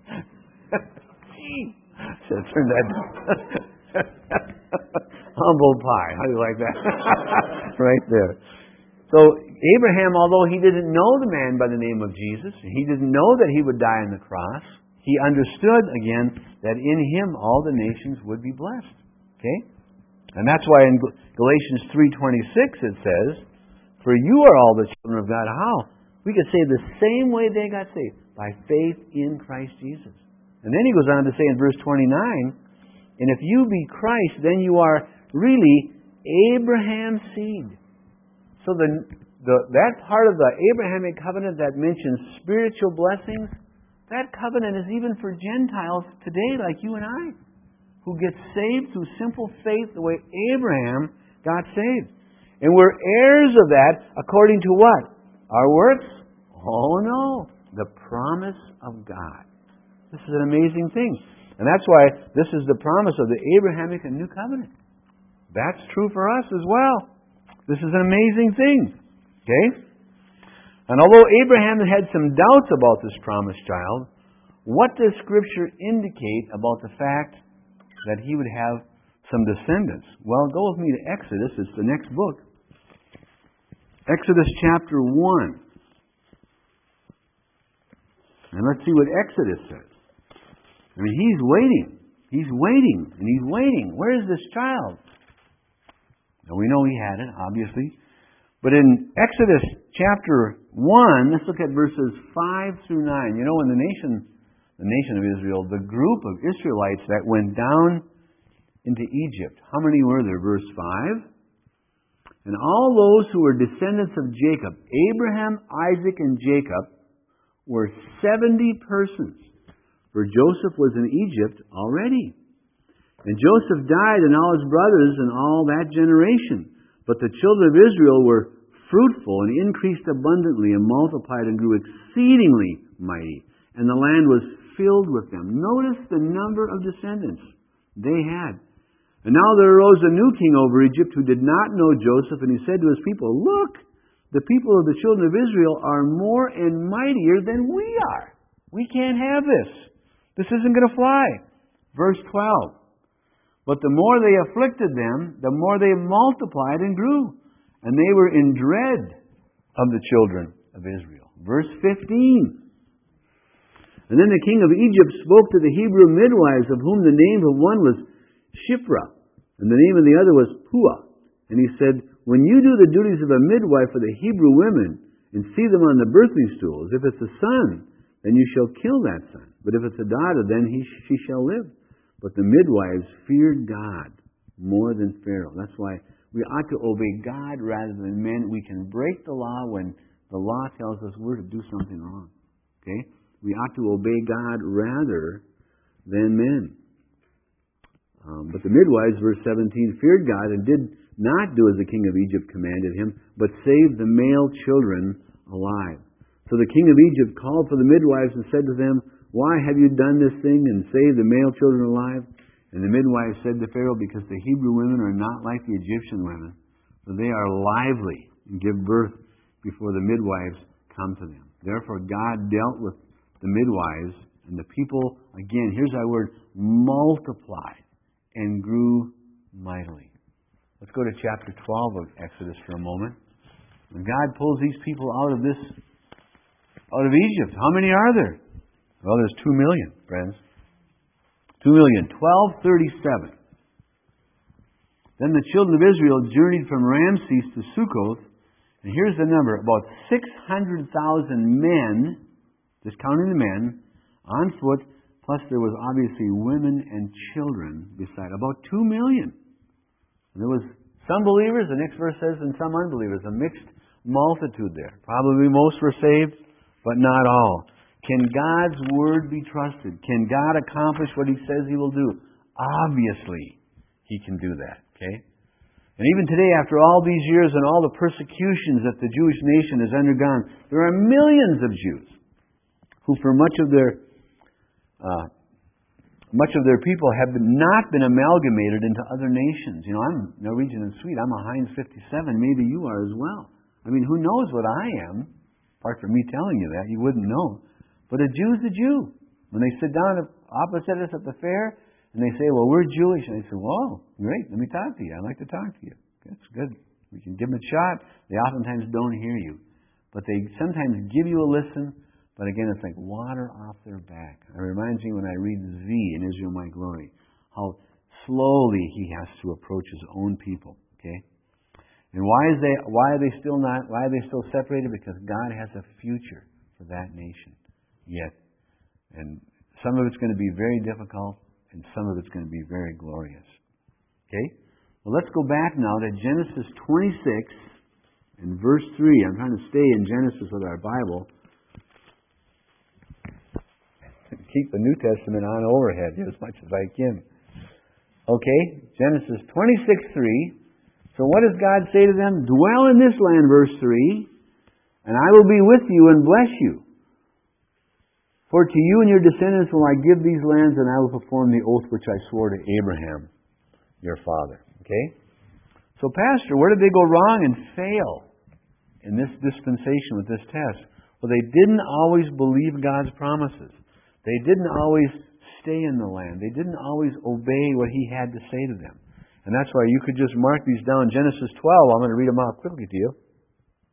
Should have turned that down. Humble pie. How do you like that? Right there. So Abraham, although he didn't know the man by the name of Jesus, he didn't know that he would die on the cross, he understood, again, that in him all the nations would be blessed. Okay? And that's why in Galatians three twenty-six it says, For you are all the children of God. How? We could say the same way they got saved, by faith in Christ Jesus. And then he goes on to say in verse twenty-nine, And if you be Christ, then you are really Abraham's seed. So the, the that part of the Abrahamic covenant that mentions spiritual blessings, that covenant is even for Gentiles today like you and I, who get saved through simple faith the way Abraham got saved. And we're heirs of that according to what? Our works? Oh no. The promise of God. This is an amazing thing. And that's why this is the promise of the Abrahamic and New Covenant. That's true for us as well. This is an amazing thing. Okay? And although Abraham had some doubts about this promised child, what does Scripture indicate about the fact that he would have some descendants? Well, go with me to Exodus. It's the next book. Exodus chapter one. And let's see what Exodus says. I mean, he's waiting. He's waiting, and he's waiting. Where is this child? Now, we know he had it, obviously. But in Exodus chapter one, let's look at verses five through nine. You know, when the nation, the nation of Israel, the group of Israelites that went down into Egypt, how many were there? Verse five. And all those who were descendants of Jacob, Abraham, Isaac, and Jacob, were seventy persons. For Joseph was in Egypt already. And Joseph died, and all his brothers, and all that generation. But the children of Israel were fruitful, and increased abundantly, and multiplied, and grew exceedingly mighty. And the land was filled with them. Notice the number of descendants they had. And now there arose a new king over Egypt who did not know Joseph, and he said to his people, Look, the people of the children of Israel are more and mightier than we are. We can't have this. This isn't going to fly. Verse twelve. But the more they afflicted them, the more they multiplied and grew. And they were in dread of the children of Israel. Verse fifteen. And then the king of Egypt spoke to the Hebrew midwives, of whom the name of one was Shiphrah, and the name of the other was Puah. And he said, When you do the duties of a midwife for the Hebrew women, and see them on the birthing stools, if it's a son, then you shall kill that son. But if it's a daughter, then he, she shall live. But the midwives feared God more than Pharaoh. That's why we ought to obey God rather than men. We can break the law when the law tells us we're to do something wrong. Okay? We ought to obey God rather than men. Um, but the midwives, verse seventeen, feared God and did not do as the king of Egypt commanded him, but saved the male children alive. So the king of Egypt called for the midwives and said to them, Why have you done this thing and saved the male children alive? And the midwives said to Pharaoh, Because the Hebrew women are not like the Egyptian women, for they are lively and give birth before the midwives come to them. Therefore God dealt with the midwives, and the people, again, here's our word, multiplied and grew mightily. Let's go to chapter twelve of Exodus for a moment. When God pulls these people out of this, out of Egypt, how many are there? Well, there's two million, friends. Two million. Twelve thirty-seven. Then the children of Israel journeyed from Ramses to Succoth, and here's the number: about six hundred thousand men, just counting the men, on foot. Plus there was obviously women and children beside. About two million. And there was some believers, the next verse says, and some unbelievers. A mixed multitude there. Probably most were saved, but not all. Can God's Word be trusted? Can God accomplish what He says He will do? Obviously, He can do that. Okay? And even today, after all these years and all the persecutions that the Jewish nation has undergone, there are millions of Jews who for much of their Uh, much of their people have been, not been amalgamated into other nations. You know, I'm Norwegian and Swede. I'm a Heinz fifty-seven. Maybe you are as well. I mean, who knows what I am? Apart from me telling you that, you wouldn't know. But a Jew's a Jew. When they sit down opposite us at the fair, and they say, well, we're Jewish. And I say, well, great, let me talk to you. I'd like to talk to you. That's good. We can give them a shot. They oftentimes don't hear you. But they sometimes give you a listen. But again, it's like water off their back. It reminds me when I read Z in Israel My Glory, how slowly he has to approach his own people. Okay? And why is they why are they still not why are they still separated? Because God has a future for that nation yet. And some of it's going to be very difficult, and some of it's going to be very glorious. Okay? Well, let's go back now to Genesis twenty-six and verse three. I'm trying to stay in Genesis with our Bible. Keep the New Testament on overhead as much as I can. Okay, Genesis twenty-six three. So what does God say to them? Dwell in this land, verse three, and I will be with you and bless you. For to you and your descendants will I give these lands, and I will perform the oath which I swore to Abraham, your father. Okay? So, Pastor, where did they go wrong and fail in this dispensation with this test? Well, they didn't always believe God's promises. They didn't always stay in the land. They didn't always obey what He had to say to them. And that's why you could just mark these down. Genesis twelve, I'm going to read them out quickly to you.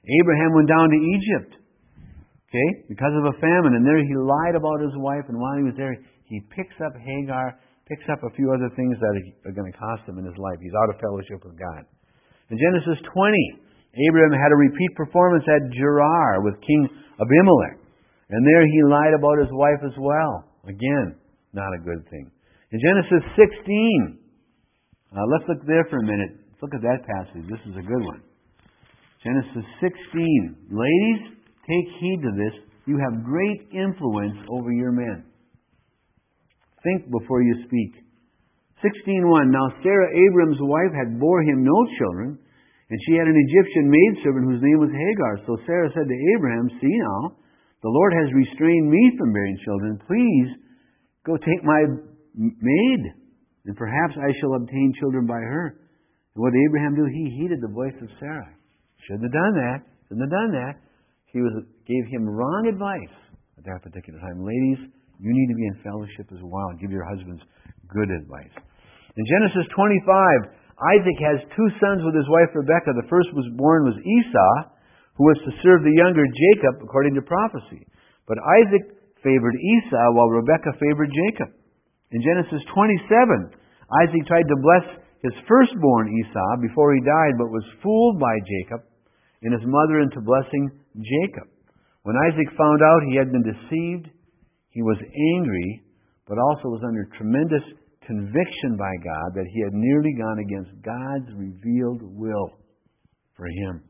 Abraham went down to Egypt, okay, because of a famine, and there he lied about his wife, and while he was there, he picks up Hagar, picks up a few other things that are going to cost him in his life. He's out of fellowship with God. In Genesis twenty, Abraham had a repeat performance at Gerar with King Abimelech, and there he lied about his wife as well. Again, not a good thing. In Genesis sixteen, uh, let's look there for a minute. Let's look at that passage. This is a good one. Genesis sixteen. Ladies, take heed to this. You have great influence over your men. Think before you speak. sixteen one. Now Sarah, Abram's wife, had bore him no children, and she had an Egyptian maidservant whose name was Hagar. So Sarah said to Abraham, see now, the Lord has restrained me from bearing children. Please go take my maid, and perhaps I shall obtain children by her. And what did Abraham do? He heeded the voice of Sarah. Shouldn't have done that. Shouldn't have done that. She was gave him wrong advice at that particular time. Ladies, you need to be in fellowship as well. Give your husbands good advice. In Genesis twenty-five, Isaac has two sons with his wife Rebekah. The first was born was Esau, who was to serve the younger Jacob according to prophecy. But Isaac favored Esau while Rebekah favored Jacob. In Genesis twenty-seven, Isaac tried to bless his firstborn Esau before he died, but was fooled by Jacob and his mother into blessing Jacob. When Isaac found out he had been deceived, he was angry, but also was under tremendous conviction by God that he had nearly gone against God's revealed will for him.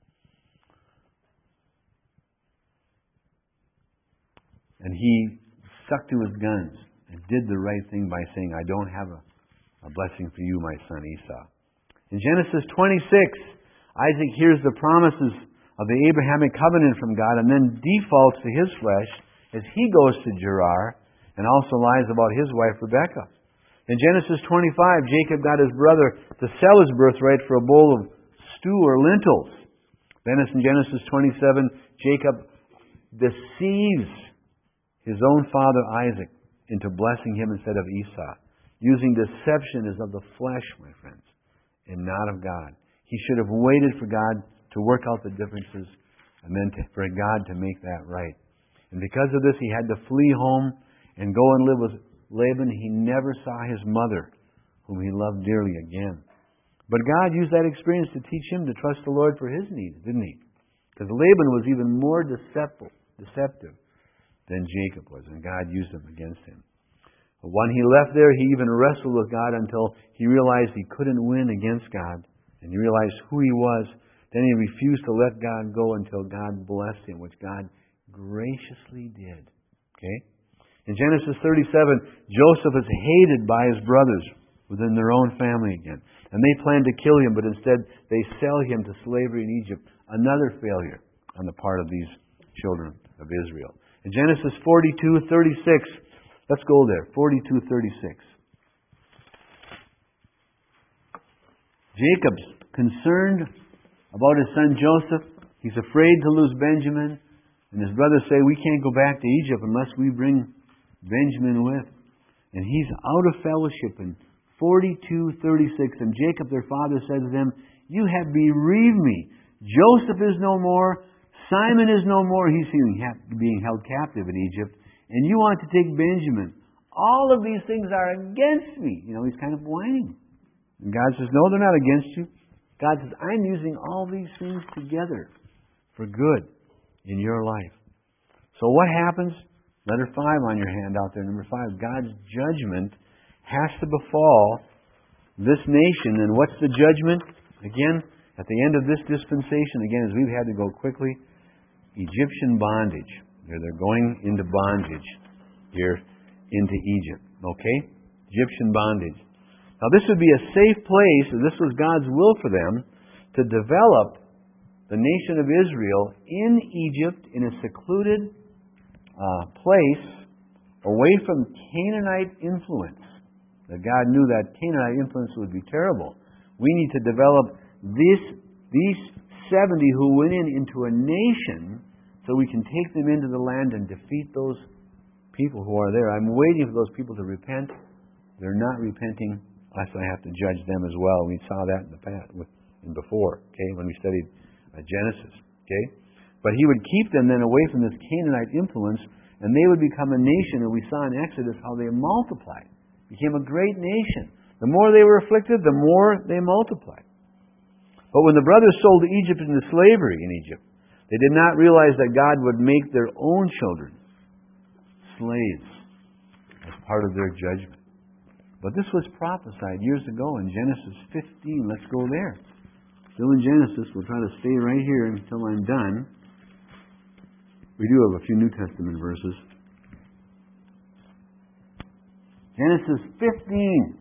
And he stuck to his guns and did the right thing by saying, I don't have a, a blessing for you, my son Esau. In Genesis twenty-six, Isaac hears the promises of the Abrahamic covenant from God and then defaults to his flesh as he goes to Gerar and also lies about his wife Rebekah. In Genesis twenty-five, Jacob got his brother to sell his birthright for a bowl of stew or lentils. Then in Genesis twenty-seven, Jacob deceives his own father Isaac into blessing him instead of Esau. Using deception is of the flesh, my friends, and not of God. He should have waited for God to work out the differences and then to, for God to make that right. And because of this, he had to flee home and go and live with Laban. He never saw his mother, whom he loved dearly, again. But God used that experience to teach him to trust the Lord for his needs, didn't he? Because Laban was even more deceptive, deceptive than Jacob was, and God used him against him. But when he left there, he even wrestled with God until he realized he couldn't win against God. And he realized who he was. Then he refused to let God go until God blessed him, which God graciously did. Okay? In Genesis thirty-seven, Joseph is hated by his brothers within their own family again. And they plan to kill him, but instead they sell him to slavery in Egypt. Another failure on the part of these children of Israel. In Genesis forty-two thirty-six, let's go there. forty-two thirty-six. Jacob's concerned about his son Joseph. He's afraid to lose Benjamin. And his brothers say, we can't go back to Egypt unless we bring Benjamin with. And he's out of fellowship in forty-two thirty-six. And Jacob, their father, said to them, you have bereaved me. Joseph is no more. Simon is no more. He's being held captive in Egypt. And you want to take Benjamin. All of these things are against me. You know, he's kind of whining. And God says, no, they're not against you. God says, I'm using all these things together for good in your life. So what happens? Letter five on your handout there, number five. God's judgment has to befall this nation. And what's the judgment? Again, at the end of this dispensation, again, as we've had to go quickly, Egyptian bondage. They're, they're going into bondage here into Egypt. Okay? Egyptian bondage. Now this would be a safe place, and this was God's will for them, to develop the nation of Israel in Egypt in a secluded uh, place away from Canaanite influence. That God knew that Canaanite influence would be terrible. We need to develop this, these seventy who went in into a nation so we can take them into the land and defeat those people who are there. I'm waiting for those people to repent. They're not repenting. So I have to judge them as well. We saw that in the past, in before, okay, when we studied uh, Genesis. Okay? But He would keep them then away from this Canaanite influence, and they would become a nation, and we saw in Exodus how they multiplied. Became a great nation. The more they were afflicted, the more they multiplied. But when the brothers sold Egypt into slavery in Egypt, they did not realize that God would make their own children slaves as part of their judgment. But this was prophesied years ago in Genesis fifteen. Let's go there. Still in Genesis. We'll try to stay right here until I'm done. We do have a few New Testament verses. Genesis fifteen.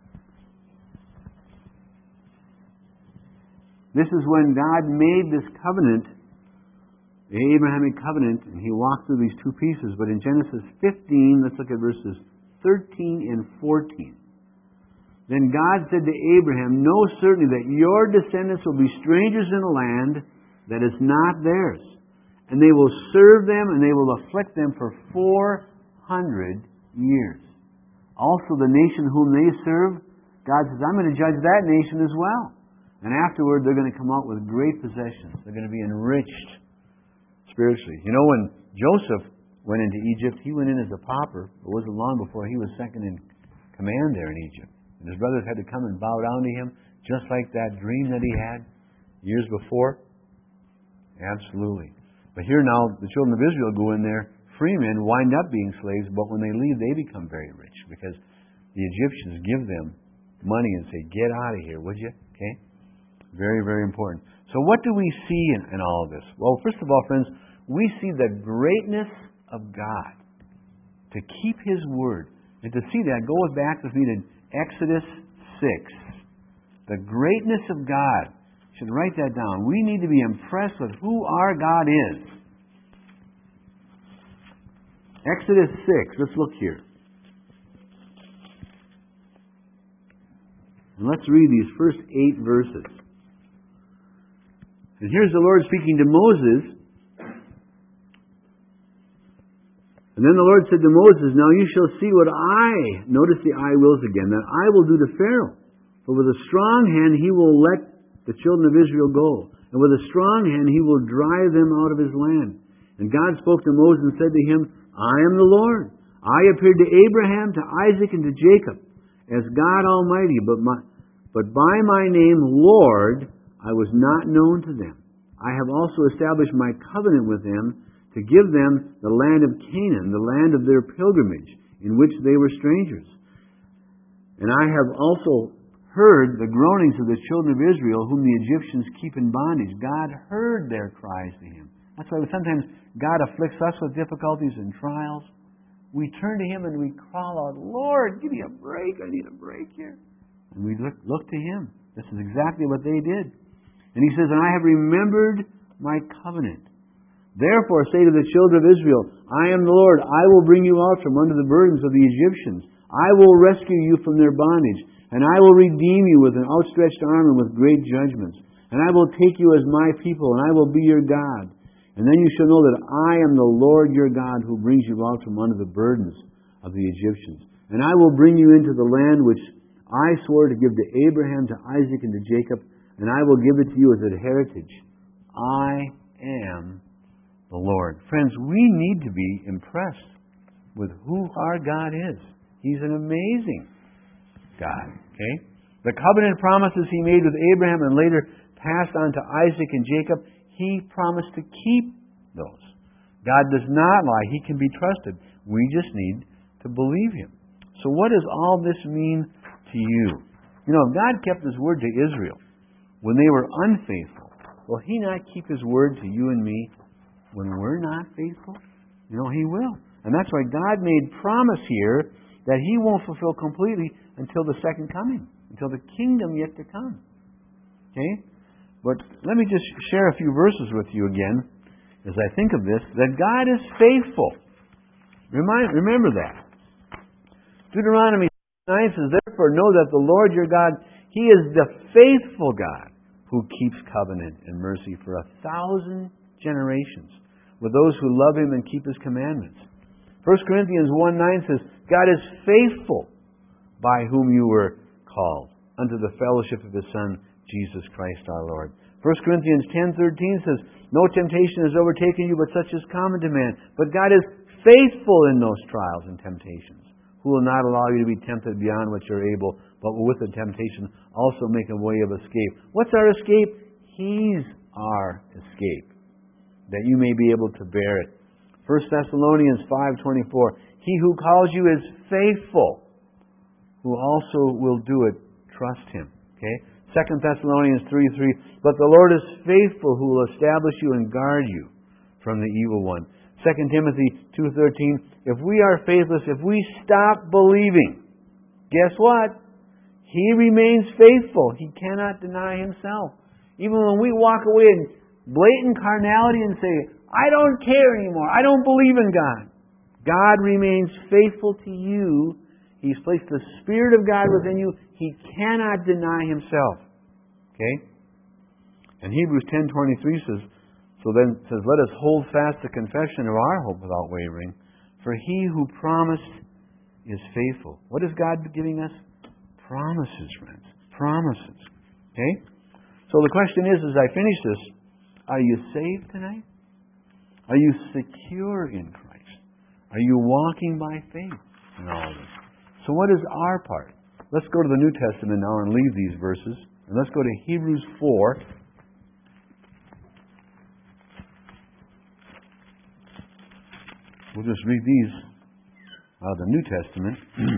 This is when God made this covenant, the Abrahamic covenant, and He walked through these two pieces. But in Genesis fifteen, let's look at verses thirteen and fourteen. Then God said to Abraham, "Know certainly that your descendants will be strangers in a land that is not theirs, and they will serve them, and they will afflict them for four hundred years. Also the nation whom they serve, God says, I'm going to judge that nation as well. And afterward, they're going to come out with great possessions. They're going to be enriched spiritually." You know, when Joseph went into Egypt, he went in as a pauper. It wasn't long before he was second in command there in Egypt. And his brothers had to come and bow down to him, just like that dream that he had years before. Absolutely. But here now, the children of Israel go in there, free men, wind up being slaves, but when they leave, they become very rich, because the Egyptians give them money and say, "Get out of here, would you?" Okay? Very, very important. So what do we see in, in all of this? Well, first of all, friends, we see the greatness of God to keep His Word. And to see that, go back with me to Exodus six. The greatness of God. You should write that down. We need to be impressed with who our God is. Exodus six. Let's look here. And let's read these first eight verses. And here's the Lord speaking to Moses. And then the Lord said to Moses, "Now you shall see what I," notice the "I wills" again, "that I will do to Pharaoh. For with a strong hand he will let the children of Israel go. And with a strong hand he will drive them out of his land." And God spoke to Moses and said to him, "I am the Lord. I appeared to Abraham, to Isaac, and to Jacob as God Almighty. But, my, but by my name, Lord, I was not known to them. I have also established my covenant with them to give them the land of Canaan, the land of their pilgrimage, in which they were strangers. And I have also heard the groanings of the children of Israel, whom the Egyptians keep in bondage." God heard their cries to Him. That's why sometimes God afflicts us with difficulties and trials. We turn to Him and we call out, "Lord, give me a break. I need a break here." And we look, look to Him. This is exactly what they did. And He says, "And I have remembered my covenant. Therefore say to the children of Israel, I am the Lord. I will bring you out from under the burdens of the Egyptians. I will rescue you from their bondage. And I will redeem you with an outstretched arm and with great judgments. And I will take you as my people, and I will be your God. And then you shall know that I am the Lord your God, who brings you out from under the burdens of the Egyptians. And I will bring you into the land which I swore to give to Abraham, to Isaac, and to Jacob, and I will give it to you as a heritage. I am the Lord." Friends, we need to be impressed with who our God is. He's an amazing God. Okay? The covenant promises He made with Abraham and later passed on to Isaac and Jacob, He promised to keep those. God does not lie. He can be trusted. We just need to believe Him. So what does all this mean to you? You know, if God kept His word to Israel when they were unfaithful, will He not keep His word to you and me when we're not faithful? You know, He will. And that's why God made promise here that He won't fulfill completely until the second coming, until the kingdom yet to come. Okay? But let me just share a few verses with you again as I think of this, that God is faithful. Remind, remember that. Deuteronomy nine says, "Therefore know that the Lord your God, He is the faithful God who keeps covenant and mercy for a thousand generations with those who love Him and keep His commandments." First Corinthians one nine says, "God is faithful, by whom you were called, unto the fellowship of His Son, Jesus Christ our Lord. First Corinthians ten thirteen says, no temptation has overtaken you but such is common to man. But God is faithful in those trials and temptations, who will not allow you to be tempted beyond what you're able, but will with the temptation also make a way of escape. What's our escape? He's our escape, that you may be able to bear it. First Thessalonians five twenty-four, he who calls you is faithful, who also will do it. Trust Him. Okay? Second Thessalonians three three, but the Lord is faithful, who will establish you and guard you from the evil one. Second Timothy two thirteen, if we are faithless, if we stop believing, guess what? He remains faithful. He cannot deny Himself. Even when we walk away in blatant carnality and say, I don't care anymore, I don't believe in God, God remains faithful to you. He's placed the Spirit of God within you. He cannot deny Himself. Okay? And Hebrews ten twenty-three says, so then it says, let us hold fast the confession of our hope without wavering, for He who promised is faithful. What is God giving us? Promises, friends. Promises. Okay? So the question is, as I finish this, are you saved tonight? Are you secure in Christ? Are you walking by faith in all of this? So what is our part? Let's go to the New Testament now and leave these verses. And let's go to Hebrews four. We'll just read these out of the New Testament.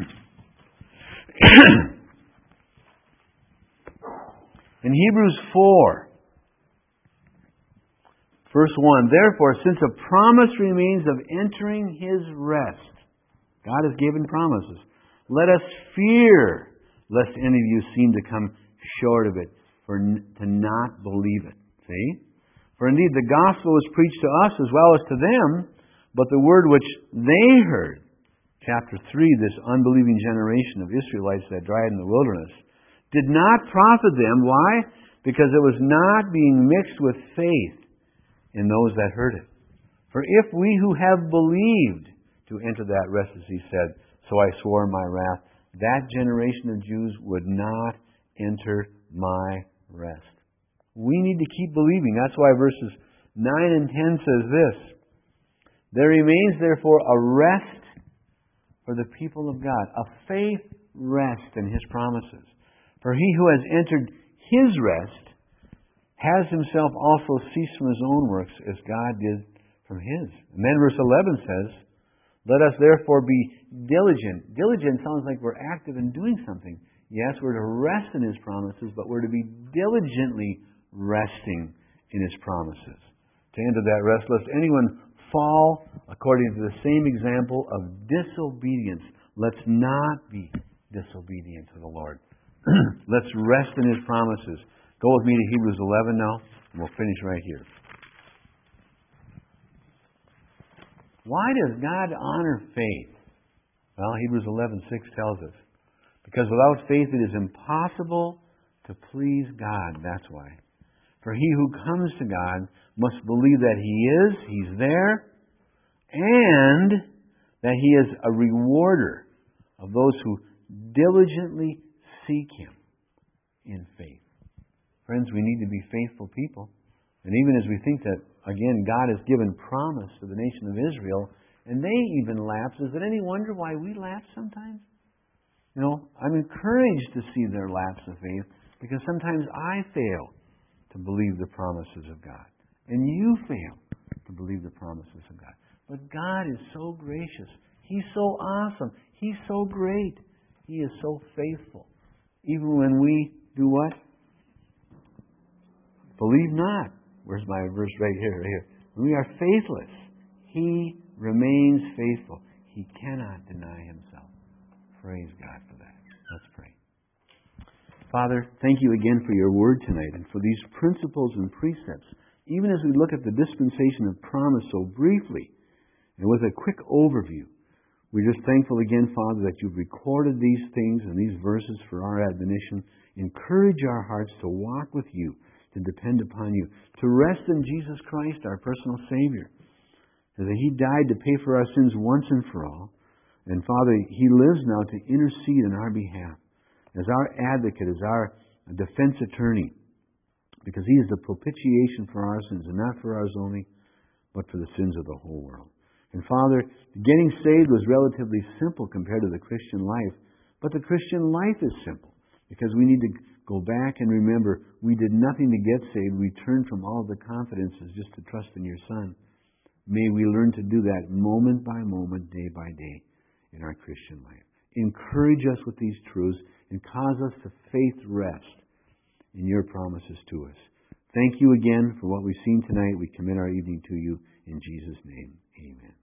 In Hebrews four, verse one, therefore, since a promise remains of entering His rest, God has given promises, let us fear lest any of you seem to come short of it, for n- to not believe it. See? For indeed the gospel was preached to us as well as to them, but the word which they heard, chapter three, this unbelieving generation of Israelites that died in the wilderness, did not profit them. Why? Because it was not being mixed with faith in those that heard it. For if we who have believed to enter that rest, as He said, so I swore in my wrath, that generation of Jews would not enter my rest. We need to keep believing. That's why verses nine and ten says this, there remains therefore a rest for the people of God, a faith rest in His promises. For he who has entered His rest has himself also ceased from his own works as God did from His. And then verse eleven says, let us therefore be diligent. Diligent sounds like we're active in doing something. Yes, we're to rest in His promises, but we're to be diligently resting in His promises. To enter that rest, lest anyone fall according to the same example of disobedience. Let's not be disobedient to the Lord. Let's rest in His promises. Go with me to Hebrews eleven now, and we'll finish right here. Why does God honor faith? Well, Hebrews eleven six tells us. Because without faith it is impossible to please God. That's why. For he who comes to God must believe that He is, He's there, and that He is a rewarder of those who diligently seek Him in faith. Friends, we need to be faithful people. And even as we think that, again, God has given promise to the nation of Israel, and they even lapse, is it any wonder why we lapse sometimes? You know, I'm encouraged to see their lapse of faith, because sometimes I fail to believe the promises of God. And you fail to believe the promises of God. But God is so gracious. He's so awesome. He's so great. He is so faithful. Even when we do what? Believe not. Where's my verse right here? Right here. When we are faithless, He remains faithful. He cannot deny Himself. Praise God for that. Let's pray. Father, thank You again for Your word tonight and for these principles and precepts. Even as we look at the dispensation of promise so briefly and with a quick overview, we're just thankful again, Father, that You've recorded these things and these verses for our admonition. Encourage our hearts to walk with You, to depend upon You, to rest in Jesus Christ, our personal Savior. That He died to pay for our sins once and for all. And Father, He lives now to intercede on our behalf as our advocate, as our defense attorney. because He is the propitiation for our sins, and not for ours only, but for the sins of the whole world. And Father, getting saved was relatively simple compared to the Christian life, but the Christian life is simple, because we need to go back and remember we did nothing to get saved. We turned from all of the confidences just to trust in Your Son. May we learn to do that moment by moment, day by day in our Christian life. Encourage us with these truths and cause us to faith rest in Your promises to us. Thank You again for what we've seen tonight. We commit our evening to You in Jesus' name. Amen.